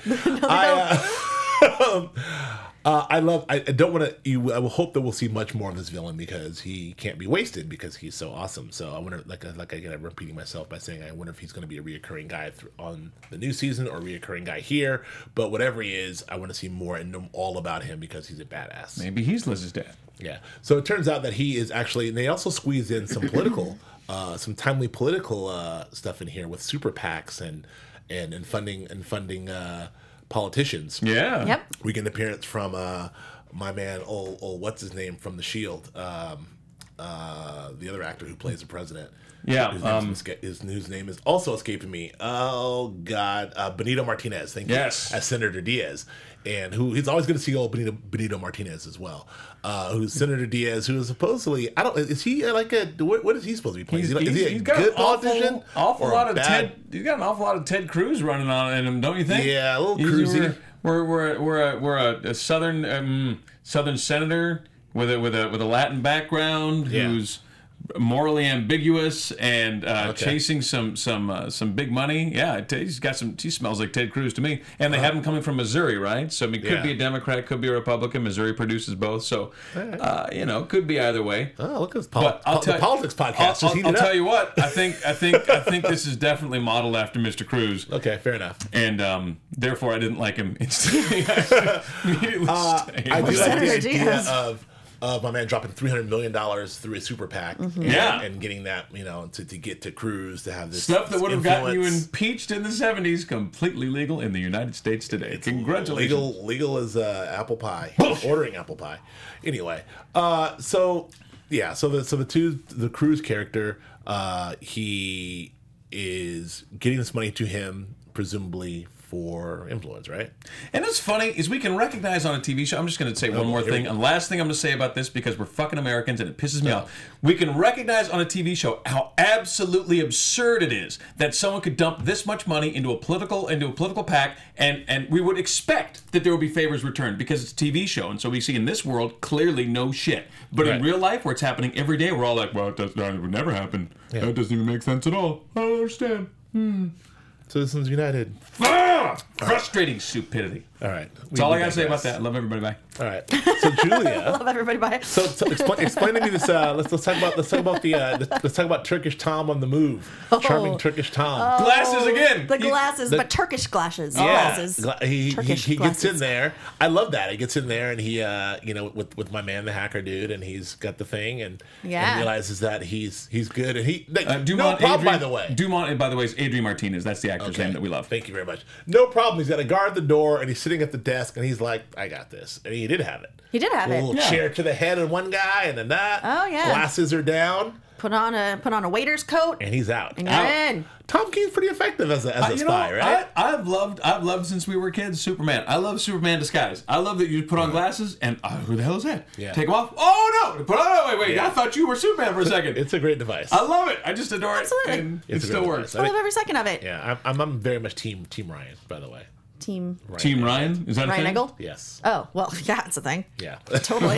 I, uh, uh, I love. I, I don't want to. You. I will hope that we'll see much more of this villain because he can't be wasted because he's so awesome. So I wonder. Like, like again, I'm repeating myself by saying I wonder if he's going to be a reoccurring guy th- on the new season or a reoccurring guy here. But whatever he is, I want to see more and know all about him because he's a badass.
Maybe he's Liz's dad.
Yeah. So it turns out that he is actually, and they also squeezed in some political, uh, some timely political uh, stuff in here with super PACs and and and funding and funding uh, politicians.
Yeah.
Yep.
We get an appearance from uh, my man, old, old what's his name from The Shield, um, uh, the other actor who plays the president.
Yeah,
His,
um,
name's esca- his, his name is also escaping me. Oh God, uh, Benito Martinez. Thank you.
Yes.
As Senator Diaz, and who he's always going to see old Benito, Benito Martinez as well. Uh, who's Senator Diaz? Who is supposedly I don't is he like a what, what is he supposed to be playing?
He's,
is he, like, is
he's-
he a
he's got
good
an awful,
politician?
awful
or a
lot of
bad-
Ted. He's got an awful lot of Ted Cruz running on in him, don't you think?
Yeah, a little
He's-
cruisy.
We're we're we're we're a, we're a, a southern um, southern senator with a with a with a Latin background
Yeah.
who's morally ambiguous and uh,
Okay.
chasing some some uh, some big money. Yeah, it- he's got some. He smells like Ted Cruz to me. And they have him coming from Missouri, right? So I mean, could
Yeah.
be a Democrat, could be a Republican. Missouri produces both, so uh, you know, could be either way.
Oh, look at this pol-
But I'll
pol-
tell
the
you-
politics podcast.
I'll,
just
I'll,
heated
I'll
up.
tell you what. I think I think I think this is definitely modeled after Mister Cruz,
Okay, fair enough.
and um, therefore I didn't like him instantly. Immediately stayed.
I do like the
Senator
idea
Diaz.
of of my man dropping three hundred million dollars through a super PAC, and,
Yeah.
and getting that you know to, to get to Cruz to have this
Stuff that
this
would have gotten you
influence.
impeached in the seventies, completely legal in the United States today. Congratulations.
Legal, legal as uh, apple pie. Ordering apple pie. Anyway, uh, so yeah. So the so the two the Cruz character, uh, he is getting this money to him presumably for influence, right?
And what's funny is we can recognize on a T V show. I'm just going to say one more thing. And last thing I'm going to say about this, because we're fucking Americans and it pisses me off. We can recognize on a T V show how absolutely absurd it is that someone could dump this much money into a political into a political PAC, and and we would expect that there will be favors returned because it's a T V show, and so we see in this world clearly no shit. But
Right.
in real life, where it's happening every day, we're all like, well, it, does, that would never happen.
Yeah.
That doesn't even make sense at all. I don't understand.
Citizens United.
Ah! Frustrating stupidity.
All right.
That's all I gotta say about that. I love everybody. Bye.
All right. So Julia.
Love everybody by it.
So, so explain, explain to me this. Uh, let's let's talk about let's talk about the uh, let's, let's talk about Turkish Tom on the move. Charming Turkish Tom.
Glasses again.
The
You-
glasses,
the-
but Turkish glasses.
Yeah,
Glasses.
Gla- he he,
Turkish
he gets in
glasses.
there. I love that. He gets in there and he, uh, you know, with with my man, the hacker dude, and he's got the thing and,
Yeah.
and realizes that he's he's good and he like,
Uh,
no
Dumont,
problem
Adrian,
by the way.
Dumont, by the way, is Adrian Martinez. That's the actor's
Okay.
name that we love.
Thank you very much. No problem. He's got to guard the door and he's sitting at the desk and he's like, I got this. And he did have it.
He did have
a
it.
little
Yeah.
chair to the head of one guy and then that.
Oh, yeah.
Glasses are down
Put on a put on a waiter's coat.
and he's out.
And you're
Out.
in.
Tom King's pretty effective as a, as a
Uh, you
spy,
know,
right?
I, I've loved, I've loved since we were kids. Superman. I love Superman disguise. I love that you put on glasses and uh, who the hell is that?
Yeah.
Take them off. Oh no! Put on. Oh, wait, wait.
Yeah.
I thought you were Superman for a second.
It's a great device.
I love it. I just adore
Absolutely.
it, and
It's
it
a
still
great
works.
device.
I love every second of it.
Yeah, I'm, I'm, I'm very much team Team Ryan, by the way.
Team
Ryan.
Team Ryan. Is that a
Ryan
thing?
Eggle.
Yes.
Oh well, yeah, it's a thing.
Yeah.
Totally.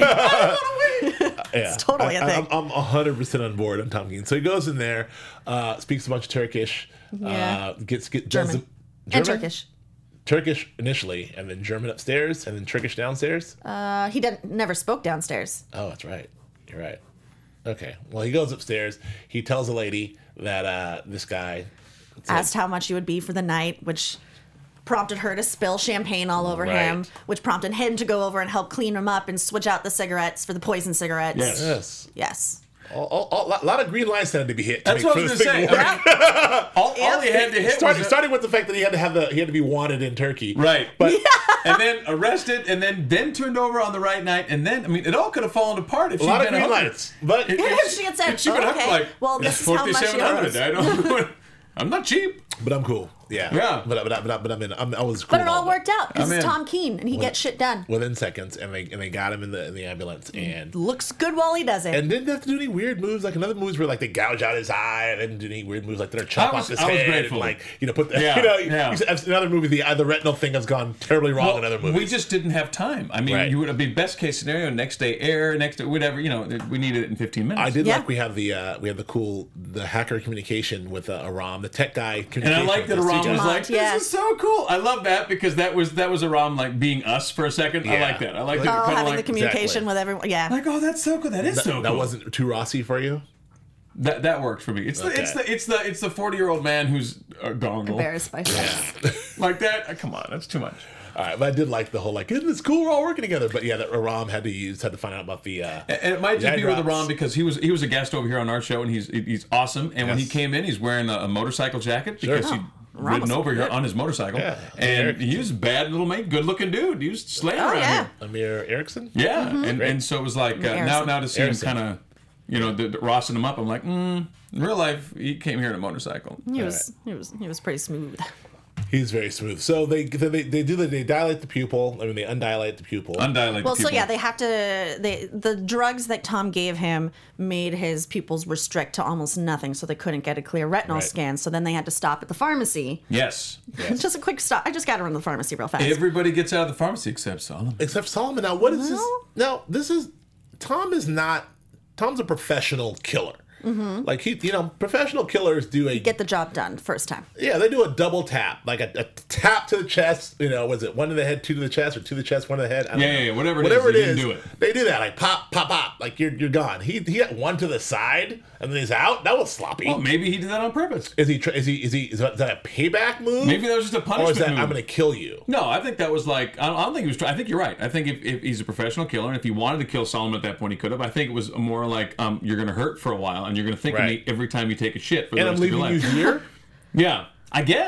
yeah.
It's totally a
I,
thing.
I'm, I'm one hundred percent on board on Tom King. So he goes in there, uh, speaks a bunch of Turkish,
Yeah.
uh, gets get
German.
does the-
And
German?
Turkish.
Turkish initially, and then German upstairs, and then Turkish downstairs.
Uh, he didn't never spoke downstairs.
Oh, that's right. You're right. Okay. Well, he goes upstairs. He tells a lady that uh, this guy
Asked how much he would be for the night, which prompted her to spill champagne all over
Right.
him, which prompted him to go over and help clean him up and switch out the cigarettes for the poison cigarettes.
Yes.
Yes.
Yes.
All, all, all, a lot of green lines had to be hit. To
That's
make
what I was
for
gonna
this
say.
thing
I
work.
mean, all, all he had to hit
starting,
was a-
starting with the fact that he had to have the he had to be wanted in Turkey.
right,
But
and then arrested, and then then turned over on the right night, and then I mean, it all could have fallen apart if
a
she'd
lot of
been a
green
hooker.
lights. But
If-
If she had said,
if she would have
okay,
like,
well, this is how much she owes.
I don't. I'm not cheap.
but I'm cool. Yeah.
Yeah.
But but but, but I'm in. I'm, I was. Cool
But it
all
all
of
worked out because
I'm
it's
in.
Tom Keen and he gets shit done.
within seconds, and they and they got him in the in the ambulance, and
Looks good while he does it.
and didn't have to do any weird moves. Like another moves where like they gouge out his eye, and didn't do any weird moves like they're chop
I
off
was-
his
I was
head,
grateful.
and like you know put the
Yeah,
you know
yeah.
you said- in other movies the uh, the retinal thing has gone terribly wrong
Well,
in other movies.
we just didn't have time. I mean,
Right.
you would have been best case scenario, next day air, next day whatever. You know, we needed it in fifteen minutes.
I did
Yeah.
like we have the uh, we have the cool the hacker communication with uh, Aram, the tech guy.
And I like that Aram was
Dumont,
like, "This
yeah.
is so cool." I love that because that was that was Aram like being us for a second. I
Yeah.
like that. I like
Oh,
that.
oh,
Kind
having
of
the
like,
communication
Exactly.
with everyone. Yeah.
like, oh, that's so cool. That is
That,
so cool.
that wasn't too Rossi for you.
that that worked for me. It's the it's
Okay.
the it's the it's the forty year old man who's a dongle
Embarrassed by this.
like that. Uh, come on, that's too much.
All right, but I did like the whole like, isn't this cool? We're all working together. But yeah, that Aram had to use had to find out about the. Uh,
And it might just
eye
be with
drops.
Aram because he was he was a guest over here on our show and he's he's awesome. And when he
Yes.
came in, he's wearing a, a motorcycle jacket
Sure.
because
Oh,
he'd
Aram
ridden
was
over here
good.
on his motorcycle.
Yeah.
And
Eric.
he was a bad little mate, good looking dude. He was slaying
Oh,
around
yeah.
here.
Amir Erickson.
Yeah, and, and so it was like uh, now
Harrison.
now to see
Harrison.
him kind of, you know, the, the rossing him up. I'm like, mm, in real life, he came here in a motorcycle.
He was he was he was pretty smooth.
He's very smooth. So they they, they do the, they dilate the pupil. I mean, they undilate the pupil.
Undilated.
Well, so
people.
yeah, they have to. They the drugs that Tom gave him made his pupils restrict to almost nothing, so they couldn't get a clear retinal
Right.
scan. So then they had to stop at the pharmacy.
Yes.
Just a quick stop. I just got to run to the pharmacy real fast.
Everybody gets out of the pharmacy except Solomon.
Except Solomon. Now, what is this?
Well-
Now, this is Tom is not. Tom's a professional killer. Like he, you know, professional killers do a
Get the job done first time.
yeah, they do a double tap, like a, a tap to the chest. You know, was it one to the head, two to the chest, or two to the chest, one to the head? I don't
Yeah,
know.
yeah, yeah, whatever it
whatever
is,
it
you
is,
can do it.
They do that, like pop, pop, pop, like you're you're gone. He he got one to the side, and then he's out. That was sloppy.
Well, maybe he did that on purpose.
is he tr- is he is he is that, is that a payback move?
Maybe that was just a
or
punishment
is that
move.
I'm going to kill you?
No, I think that was like I don't, I don't think he was. Try- I think you're right. I think if, if he's a professional killer and if he wanted to kill Solomon at that point, he could have. I think it was more like um, you're going to hurt for a while and you're going to think
Right.
of me every time you take a shit for the
And I'm
rest of your
leaving you
life.
here.
Yeah, I guess.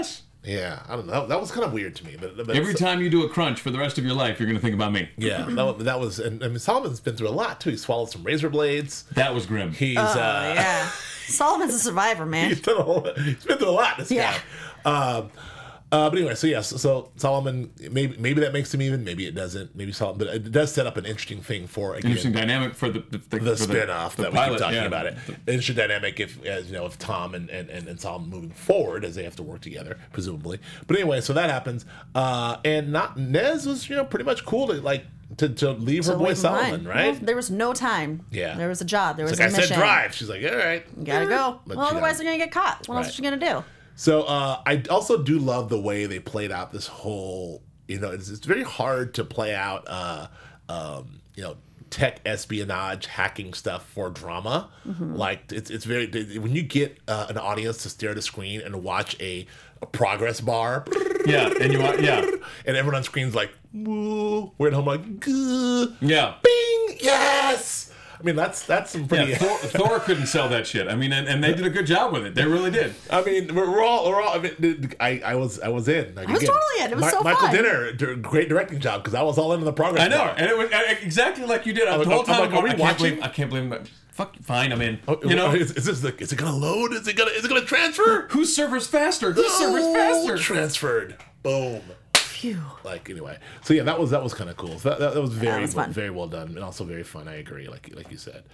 Yeah, I don't know. That was kind of weird to me. But, but
Every time you do a crunch for the rest of your life, you're going to think about me.
Yeah, that was, that was and, and Solomon's been through a lot too. He swallowed some razor blades.
That was grim.
He's
Oh,
uh,
yeah. Solomon's a survivor, man.
he's, done a whole, he's been through a lot. This
Yeah.
guy. Um, uh, but anyway, so yes, so Solomon, maybe maybe that makes him even, maybe it doesn't. Maybe Solomon, but it does set up an interesting thing for again,
Interesting dynamic for the the,
the
for
spin-off
the
that we
pilot,
keep talking
yeah.
about it. Interesting dynamic if, as you know, if Tom and, and, and, and Solomon moving forward as they have to work together, presumably. But anyway, so that happens, uh, and not Nez was you know pretty much cool to like to, to leave her
So
boy
leave him behind.
Solomon, right?
Well, there was no time.
Yeah.
There was a job. There was
Like
a
I
mission.
said, drive. She's like, all right,
You gotta go.
But
Well,
she
otherwise
gotta-
they're gonna get caught. What else
Right.
is she gonna do?
So uh, I also do love the way they played out this whole. You know, it's, it's very hard to play out. Uh, um, you know, tech espionage hacking stuff for drama.
Mm-hmm.
Like it's it's very when you get uh, an audience to stare at a screen and watch a, a progress bar.
Yeah, and you want yeah
And everyone on screen's like, woo. We're at home like, Gah.
yeah.
Bing, yes. I mean, that's that's some pretty.
Yeah, Thor, Thor couldn't sell that shit. I mean, and, and they did a good job with it. They really did.
I mean, we're, we're all, we're all. I mean, I, I was, I was in. Like,
I was totally in. It was so
Michael
fun.
Dinner, d- great directing job because I was all into the progress.
I know,
bar.
and it was uh, exactly like you did.
I'm
the
like,
whole
I'm
time,
like,
I'm
are we
going, I can't
watching?
believe, I can't believe. that- Fuck, fine, I'm in.
Oh,
You know,
is, is this the? Is it gonna load? Is it gonna? Is it gonna transfer?
whose server's faster? Whose server's
Oh,
faster?
transferred. Boom.
Phew.
Like anyway, so yeah, that was that was kind of cool. So that, that, that was very
was fun.
very well done and also very fun. I agree. Like like you said.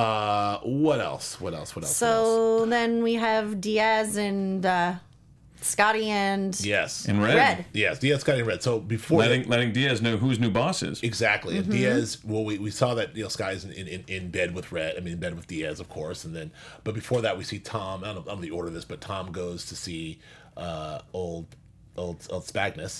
Uh, what else? What else? What else? what else?
So then we have Diaz and uh, Scotty and
Yes.
In red,
Red.
Yes. Diaz got in red. So before
letting
that-
letting Diaz know who his new boss is.
exactly,
Mm-hmm.
and Diaz. Well, we, we saw that you know Sky's in, in, in bed with Red. I mean, in bed with Diaz, of course, and then but before that we see Tom. I don't know, I don't know the order of this, but Tom goes to see uh, old old old Spagnus,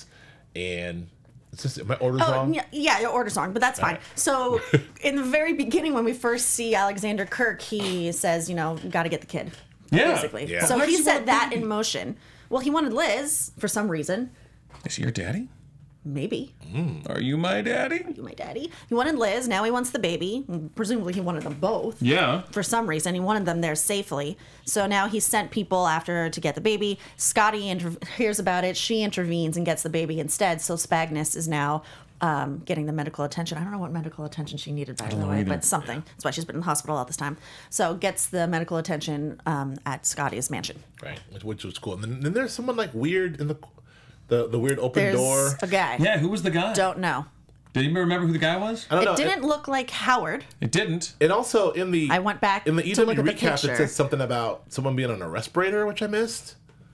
and it's just my order's
Oh,
wrong.
yeah, yeah, your order's wrong, but that's fine.
right.
So, in the very beginning, when we first see Alexander Kirk, he says, you know, got to get the kid.
Yeah.
Basically.
Yeah.
So
Why does
he
he
set
want a
that
baby?
in motion. Well, he wanted Liz for some reason.
Is he your daddy?
Maybe.
Are you my daddy?
You, my daddy. He wanted Liz. Now he wants the baby. Presumably, he wanted them both.
Yeah.
For some reason, he wanted them there safely. So now he sent people after to get the baby. Scotty inter- hears about it. She intervenes and gets the baby instead. So Spagnus is now um, getting the medical attention. I don't know what medical attention she needed, by the
know
way,
either.
but something. That's why she's been in the hospital all this time. So gets the medical attention um, at Scotty's mansion.
Right, which, which was cool. And then, then there's someone like weird in the the, the weird open
There's
door.
a guy.
Yeah. Who was the guy?
Don't know.
Did you remember who the guy was?
I don't know.
It didn't look like Howard.
It didn't.
And also in the
I went back
in the
to
E W
look at the
recap, it
picture.
says something about someone being on a respirator, which I missed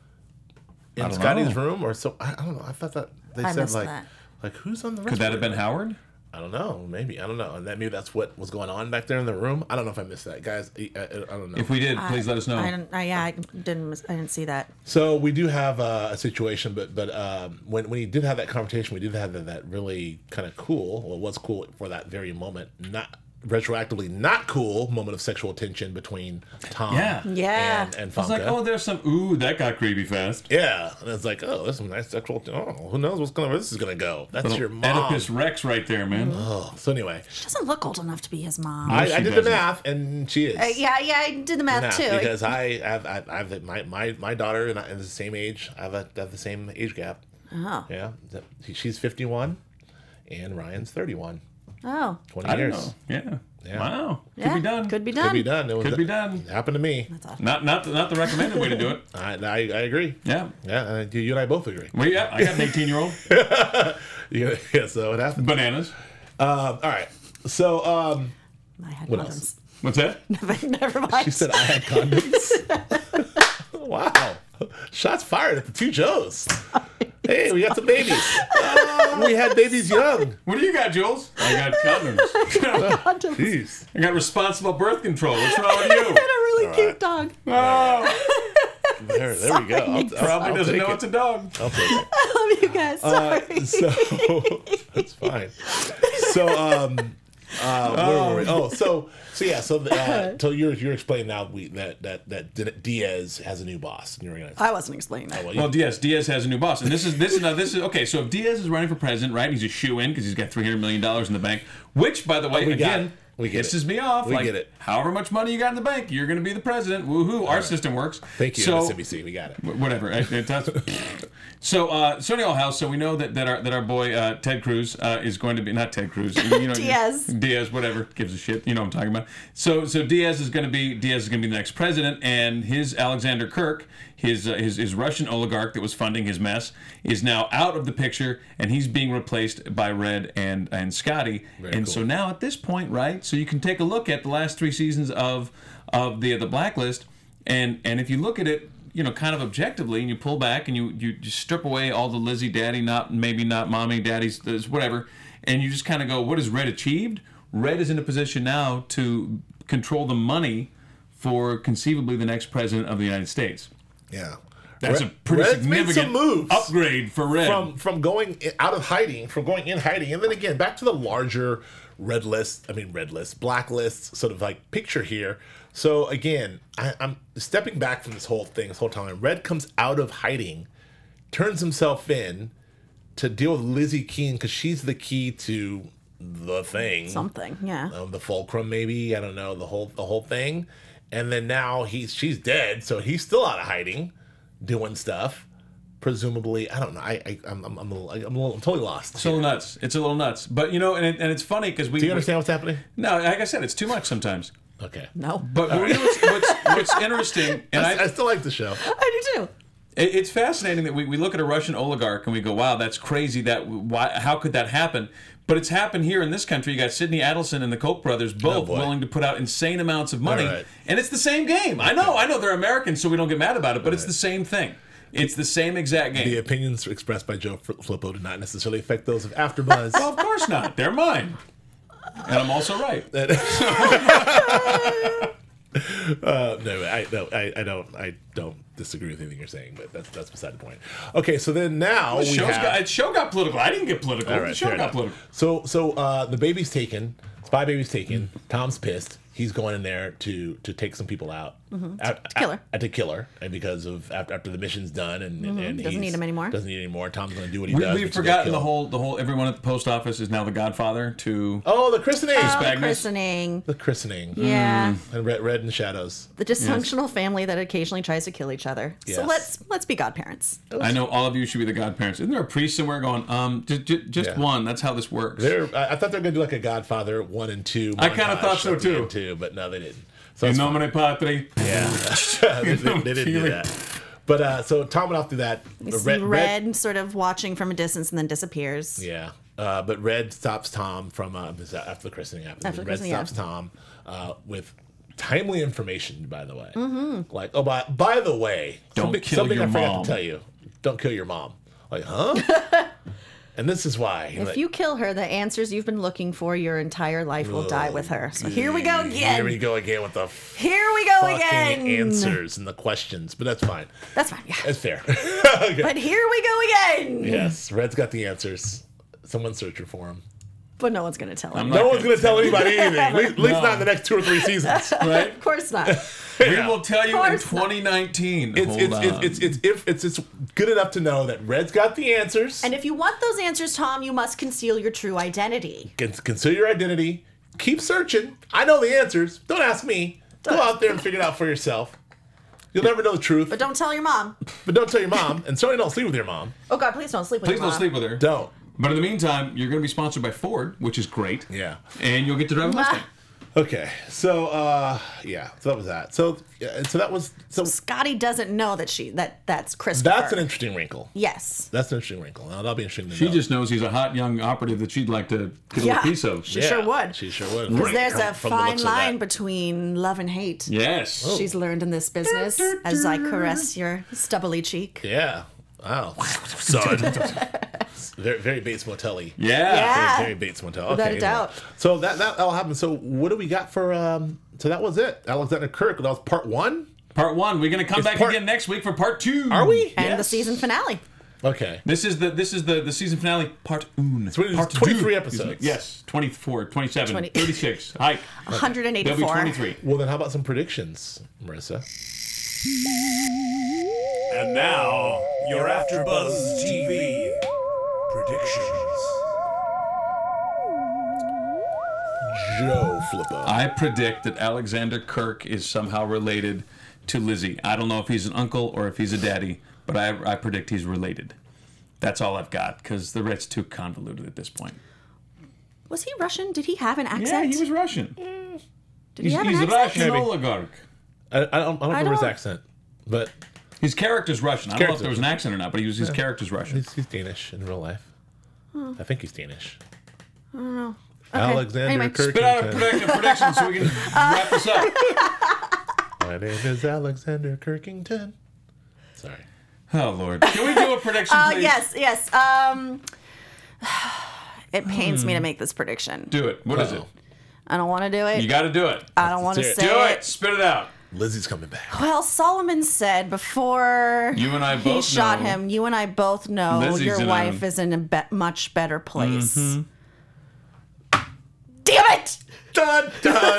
in
I don't
Scotty's
know.
room, or so. I, I don't know. I thought that they
I
said
missed
like
that.
like who's on the respirator?
Could that have been Howard?
I don't know. Maybe I don't know. And that maybe that's what was going on back there in the room. I don't know if I missed that, guys. I, I, I don't know.
If we did, please let us know.
I didn't. I, yeah, I didn't. miss- I didn't see that.
So we do have uh, a situation, but but um, when when he did have that conversation, we did have that, that really kind of cool. Well, it was cool for that very moment. Not retroactively not cool moment of sexual tension between Tom
Yeah.
Yeah.
and and
I was like,
Famke.
oh, there's some. Ooh, that got creepy fast.
Yeah, and it's like, oh, there's some nice sexual. Oh, who knows what's gonna where this is gonna go? That's
Little
your mom.
Oedipus Rex right there, man.
Oh, so anyway,
She doesn't look old enough to be his mom.
I,
she
I did the
doesn't.
math, and she is.
Uh, yeah, yeah, I did the math
Math,
too.
because I have I, I have my my my daughter and I is the same age. I have, a, I have the same age gap.
oh,
Yeah, she's fifty-one, and Ryan's thirty-one.
oh,
twenty
I don't
years.
know. Yeah.
Yeah.
Wow.
yeah.
Could be done.
Could be done.
Could be done. It was
Could be done.
It happened to me.
Not not the, not the recommended way to do it.
I, I, I agree.
Yeah.
Yeah, uh, you, you and I both agree.
Well, yeah, I got an eighteen-year-old.
Yeah, yeah, so it happened.
Bananas.
Um, all right. So um,
I had
What
condoms.
else?
What's that?
Never mind.
she said I had condoms. Wow. Shots fired at the two Joes. Hey, we got some babies. we had babies young.
What do you got, Jules? I got condoms.
Jeez.
I got responsible birth control. What's wrong with you?
I had a really cute dog.
Oh,
There, there we go. I'll, I'll,
probably
I'll
doesn't
take
know
it.
it's a dog.
I'll take it.
I love you guys. Sorry.
So that's fine. So um, uh, where were we? Oh, so so yeah. So uh, so you're you're explaining now we that that that Diaz has a new boss, and you're gonna.
I wasn't explaining that.
Well, you-
Well, Diaz Diaz has a new boss, and this is this is now this is okay. So if Diaz is running for president, right? He's a shoe in because he's got three hundred million dollars in the bank. Which, by the way,
we got
again,
We get
pisses
it.
me off.
We
like,
get it.
However much money you got in the bank, you're going to be the president. Woohoo! Our system works.
Thank you,
So,
M S N B C. We got it.
Wh- Whatever. It- it does- so, uh, so anyhow, House. So we know that, that our that our boy uh, Ted Cruz uh, is going to be not Ted Cruz. You know,
Diaz.
Diaz. Whatever. Gives a shit. You know what I'm talking about. So, so Diaz is going to be Diaz is going to be the next president, and his Alexander Kirk, his uh, his his Russian oligarch that was funding his mess, is now out of the picture, and he's being replaced by Red and and Scotty.
Very
and
cool.
so now at this point, right? So you can take a look at the last three seasons of of the the Blacklist, and and if you look at it, you know, kind of objectively, and you pull back and you you just strip away all the Lizzie, Daddy, not maybe not Mommy, Daddy's, this, whatever, and you just kind of go, what has Red achieved? Red is in a position now to control the money for conceivably the next president of the United States.
Yeah.
That's
Red-
a pretty
Red's made
significant
some moves
upgrade for Red.
from from going i- out of hiding, from going in hiding, and then again back to the larger red list. I mean, red list, blacklist, sort of like picture here. So again, I, I'm stepping back from this whole thing, this whole time. Red comes out of hiding, turns himself in to deal with Lizzie Keene because she's the key to the thing,
Something, yeah.
um, the fulcrum, maybe, I don't know, the whole the whole thing. And then now he's she's dead, so he's still out of hiding, doing stuff. Presumably, I don't know. I, I I'm, I'm, I'm a little, I'm a little, I'm totally lost.
It's a little nuts. It's a little nuts. But you know, and, it, and it's funny because we.
Do you understand what's happening?
No, like I said, it's too much sometimes.
Okay.
No.
But you know what's, what's, what's interesting, and
I,
I,
I still like the show.
I do too.
it, it's fascinating that we, we look at a Russian oligarch and we go, "Wow, that's crazy. That why? How could that happen?" But it's happened here in this country. You got Sidney Adelson and the Koch brothers both
boy.
willing to put out insane amounts of money,
All right.
and it's the same game. I know, I know they're Americans, so we don't get mad about it. But it's the same thing. It's the same exact game.
The opinions expressed by Joe Flippo do not necessarily affect those of AfterBuzz.
Well, of course not. They're mine, and I'm also right.
Uh, no, I no, I, I don't, I don't disagree with anything you're saying, but that's that's beside the point. Okay, so then now
The
we
show's
have.
got, the show got political. I didn't get political.
All
the
right,
show
fair
got
enough.
political.
So so uh, the baby's taken, spy baby's taken. Tom's pissed. He's going in there to to take some people out. Mm-hmm. to
kill her.
To kill her, and because of after, after the mission's done, and, and, and
Doesn't
he's-
need him anymore.
Doesn't need anymore. Tom's going to do what he
We,
does.
we've
which is go
forgotten
kill
the
him.
whole the whole. Everyone at the post office is now the Godfather to.
Oh, the christening.
Oh, the
Spagnus.
christening.
The christening.
Yeah.
And red, red in the shadows.
The dysfunctional family that occasionally tries to kill each other. So
Yes.
let's let's be godparents.
I know all of you should be the godparents. Isn't there a priest somewhere going, um, just, just, just
Yeah.
one? That's how this works.
They're, I, I thought they were going to do like a Godfather one and two.
I kinda
montage
thought so,
at the
too.
end, too, but no, they didn't. So
In
it's
nomine patri.
Yeah, they, they- they didn't do that. But uh, so Tom went off through that.
We see Red, sort of watching from a distance and then disappears.
Yeah, uh, but Red stops Tom from uh, after the christening happens.
After the
Red
christening,
stops
yeah.
Tom uh, with timely information. By the way, mm-hmm. like oh by by the way,
Don't
something,
kill
something
your
I forgot
mom.
to tell you. Don't kill your mom. Like huh? And this is why.
If
like,
you kill her, the answers you've been looking for your entire life will die with her. So here we go again.
Here we go again with the
Here we go
fucking
again.
answers and the questions, but that's fine.
That's fine. Yeah.
That's fair. Okay.
But here we go again.
Yes, Red's got the answers. Someone's searching for him.
But no one's gonna tell him.
I'm
No
not
one's going to tell anybody anything. At least, at least
No.
not in the next two or three seasons.
Right?
Of course not.
We will tell you in
course not.
twenty nineteen.
It's
Hold
it's,
on.
it's it's it's if it's it's good enough to know that Red's got the answers.
And if you want those answers, Tom, you must conceal your true identity.
Con- consider your identity. Keep searching. I know the answers. Don't ask me. Go out there and figure it out for yourself. You'll never know the truth.
But don't tell your mom.
But don't tell your mom, and certainly don't sleep with your mom.
Oh God, please don't sleep with
Please
your
don't
mom.
sleep with her.
Don't.
But in the meantime, you're going to be sponsored by Ford, which is great.
Yeah.
And you'll get to drive a Mustang.
Okay. So uh yeah, so that was that. So yeah, so that was so
Scotty doesn't know that she that that's Christopher.
that's an interesting wrinkle.
yes.
That's an interesting wrinkle. Now, that'll be interesting to
She
know.
just knows he's a hot young operative that she'd like to get a
Yeah.
little piece of.
She sure would.
She sure would.
Because there's a
From the
fine
looks of
line
that.
between love and hate.
Yes.
Oh.
She's learned in this business as I caress your stubbly cheek.
Yeah. Wow. Son. very, very Bates Motel-y.
Yeah.
Yeah.
Very, very Bates Motel.
Without
Okay,
a doubt.
anyway. So that that all happened. So what do we got for? um So that was it. Alexander Kirk. That was part one.
Part one. We're going to come
It's
back
part-
again next week for part two.
Are we?
And the
Yes.
season finale.
Okay.
This is the this is the, the season finale, part un.
So it is
part
twenty-three
two.
episodes.
Yes, twenty-four, twenty-seven,
twenty
thirty-six. Hike.
one hundred
There'll be
eighty-four.
twenty-three.
Well, then how about some predictions, Marissa?
And now, your AfterBuzz T V predictions.
Joe Flippo.
I predict that Alexander Kirk is somehow related to Lizzie. I don't know if he's an uncle or if he's a daddy, but I, I predict he's related. That's all I've got, because the rest too convoluted at this point.
Was he Russian? Did he have an accent?
Yeah, he was Russian.
Did
He's,
he have
he's
an
a
accent?
Russian
Maybe.
oligarch.
I, I don't, I don't
I
remember his
don't-
accent, but
His character's Russian. I don't know if
character's
there was an accent or not, but he was his character's Russian.
he's, he's Danish in real life. I think he's Danish.
I don't know. Okay.
Alexander
Anyway.
Kirkington.
Spit out a prediction, prediction so we can wrap this up.
My name is Alexander Kirkington. Sorry.
Oh, Lord. Can we do a prediction,
Uh,
please?
yes, yes. Um, it pains me to make this prediction.
Do it. What is it?
Uh-oh.
I don't want to do it.
You got to do it.
I don't want to
Let's
say
hear
Do
it.
it. Spit it out.
Lizzie's coming back.
Well, Solomon said before
You and I
he
both
shot
know.
him, you and I both know
Lizzie's
your
in
wife
a-
is in a be- much better place.
Mm-hmm.
Damn it!
Dun, dun,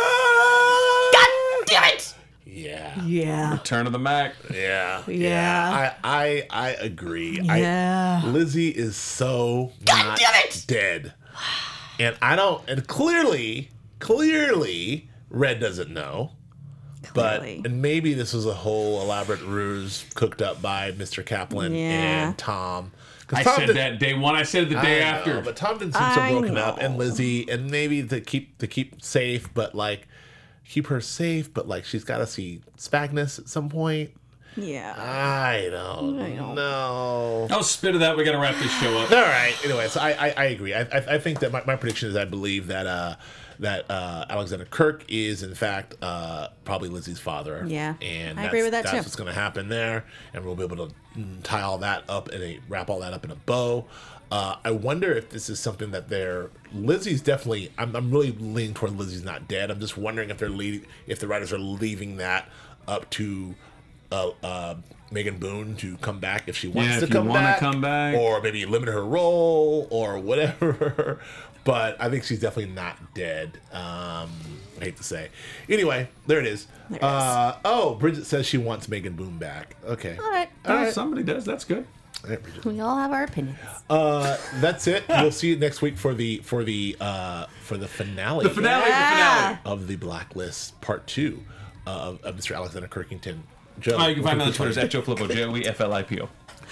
dun!
God damn it!
Yeah.
Yeah.
Turn of the Mac.
Yeah.
Yeah.
I, I I agree.
Yeah.
I, Lizzie is so
God
not
damn it!
dead. And I don't and clearly, clearly Red doesn't know.
Clearly.
But and maybe this was a whole elaborate ruse cooked up by Mister Kaplan
Yeah.
and Tom. 'Cause
I
Tom
said
did-
that day one. I said it the day
I know,
after.
but Tom didn't seem so
I
broken up, and
know.
Lizzie, and maybe to keep to keep safe, but like keep her safe, but like she's got to see Spagnus at some point.
Yeah.
I don't,
I don't-
know.
Oh, spit it out. We got to wrap this show up.
All right. Anyway, so I I, I agree. I, I I think that my, my prediction is I believe that uh that uh Alexander Kirk is in fact uh probably Lizzie's father.
Yeah,
and
I
that's,
agree with that,
that's
too.
what's going to happen there, and we'll be able to mm, tie all that up in a wrap all that up in a bow. Uh, I wonder if this is something that they're Lizzie's definitely. I'm, I'm really leaning toward Lizzie's not dead. I'm just wondering if they're leading, if the writers are leaving that up to uh, uh, Megan Boone to come back if she wants
Yeah,
to
if you
come
wanna
back,
come back.
or maybe limit her role or whatever. But I think she's definitely not dead. Um, I hate to say. Anyway, there it is.
There it
uh, Oh, Bridget says she wants Megan Boone back. Okay.
All right.
All
Oh,
right.
somebody does. That's good.
All right, Bridget.
We all have our opinions.
Uh, that's it. We'll see you next week for the for the uh, for the finale.
The finale
Yeah.
of the finale.
of the Blacklist Part Two uh, of, of Mister Alexander Kirkington. Joe,
Oh, you can find me on
where
Twitter at Joe Flippo, J O E F L I P O.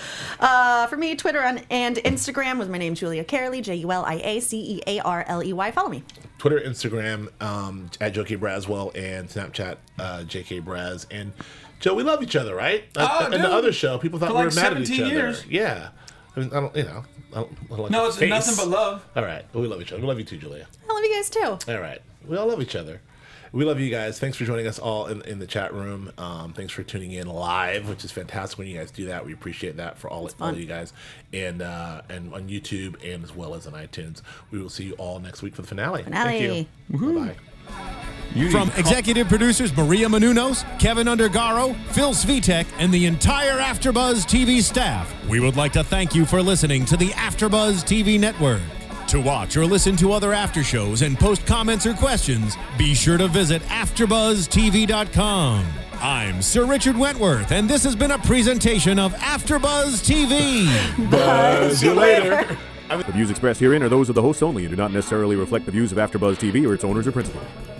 Uh, for me, Twitter and, and Instagram was my name, Julia Carley, J U L I A C E A R L E Y. Follow me.
Twitter, Instagram um, at Joe K Braswell, and Snapchat uh, J K Braz. And Joe, we love each other, right?
Oh,
in the
dude.
other show, people thought
For
we
like
were mad at each
seventeen
other.
years.
Yeah, I mean, I don't, you know, I don't, I don't like
No,
your
it's
face.
nothing but love.
All right, well, we love each other. We love you too, Julia.
I love you guys too.
All right. We all love each other. We love you guys. Thanks for joining us all in, in the chat room. Um, thanks for tuning in live, which is fantastic when you guys do that. We appreciate that for all, all
fun.
of you guys. And uh, and on YouTube and as well as on iTunes. We will see you all next week for the finale.
Finale.
Thank you. Bye-bye.
You
From
need-
executive producers Maria Menounos, Kevin Undergaro, Phil Svitek, and the entire AfterBuzz T V staff, we would like to thank you for listening to the AfterBuzz T V network. To watch or listen to other after shows and post comments or questions, be sure to visit after buzz T V dot com. I'm Sir Richard Wentworth, and this has been a presentation of AfterBuzz T V.
Buzz you later.
The views expressed herein are those of the hosts only and do not necessarily reflect the views of AfterBuzz T V or its owners or principals.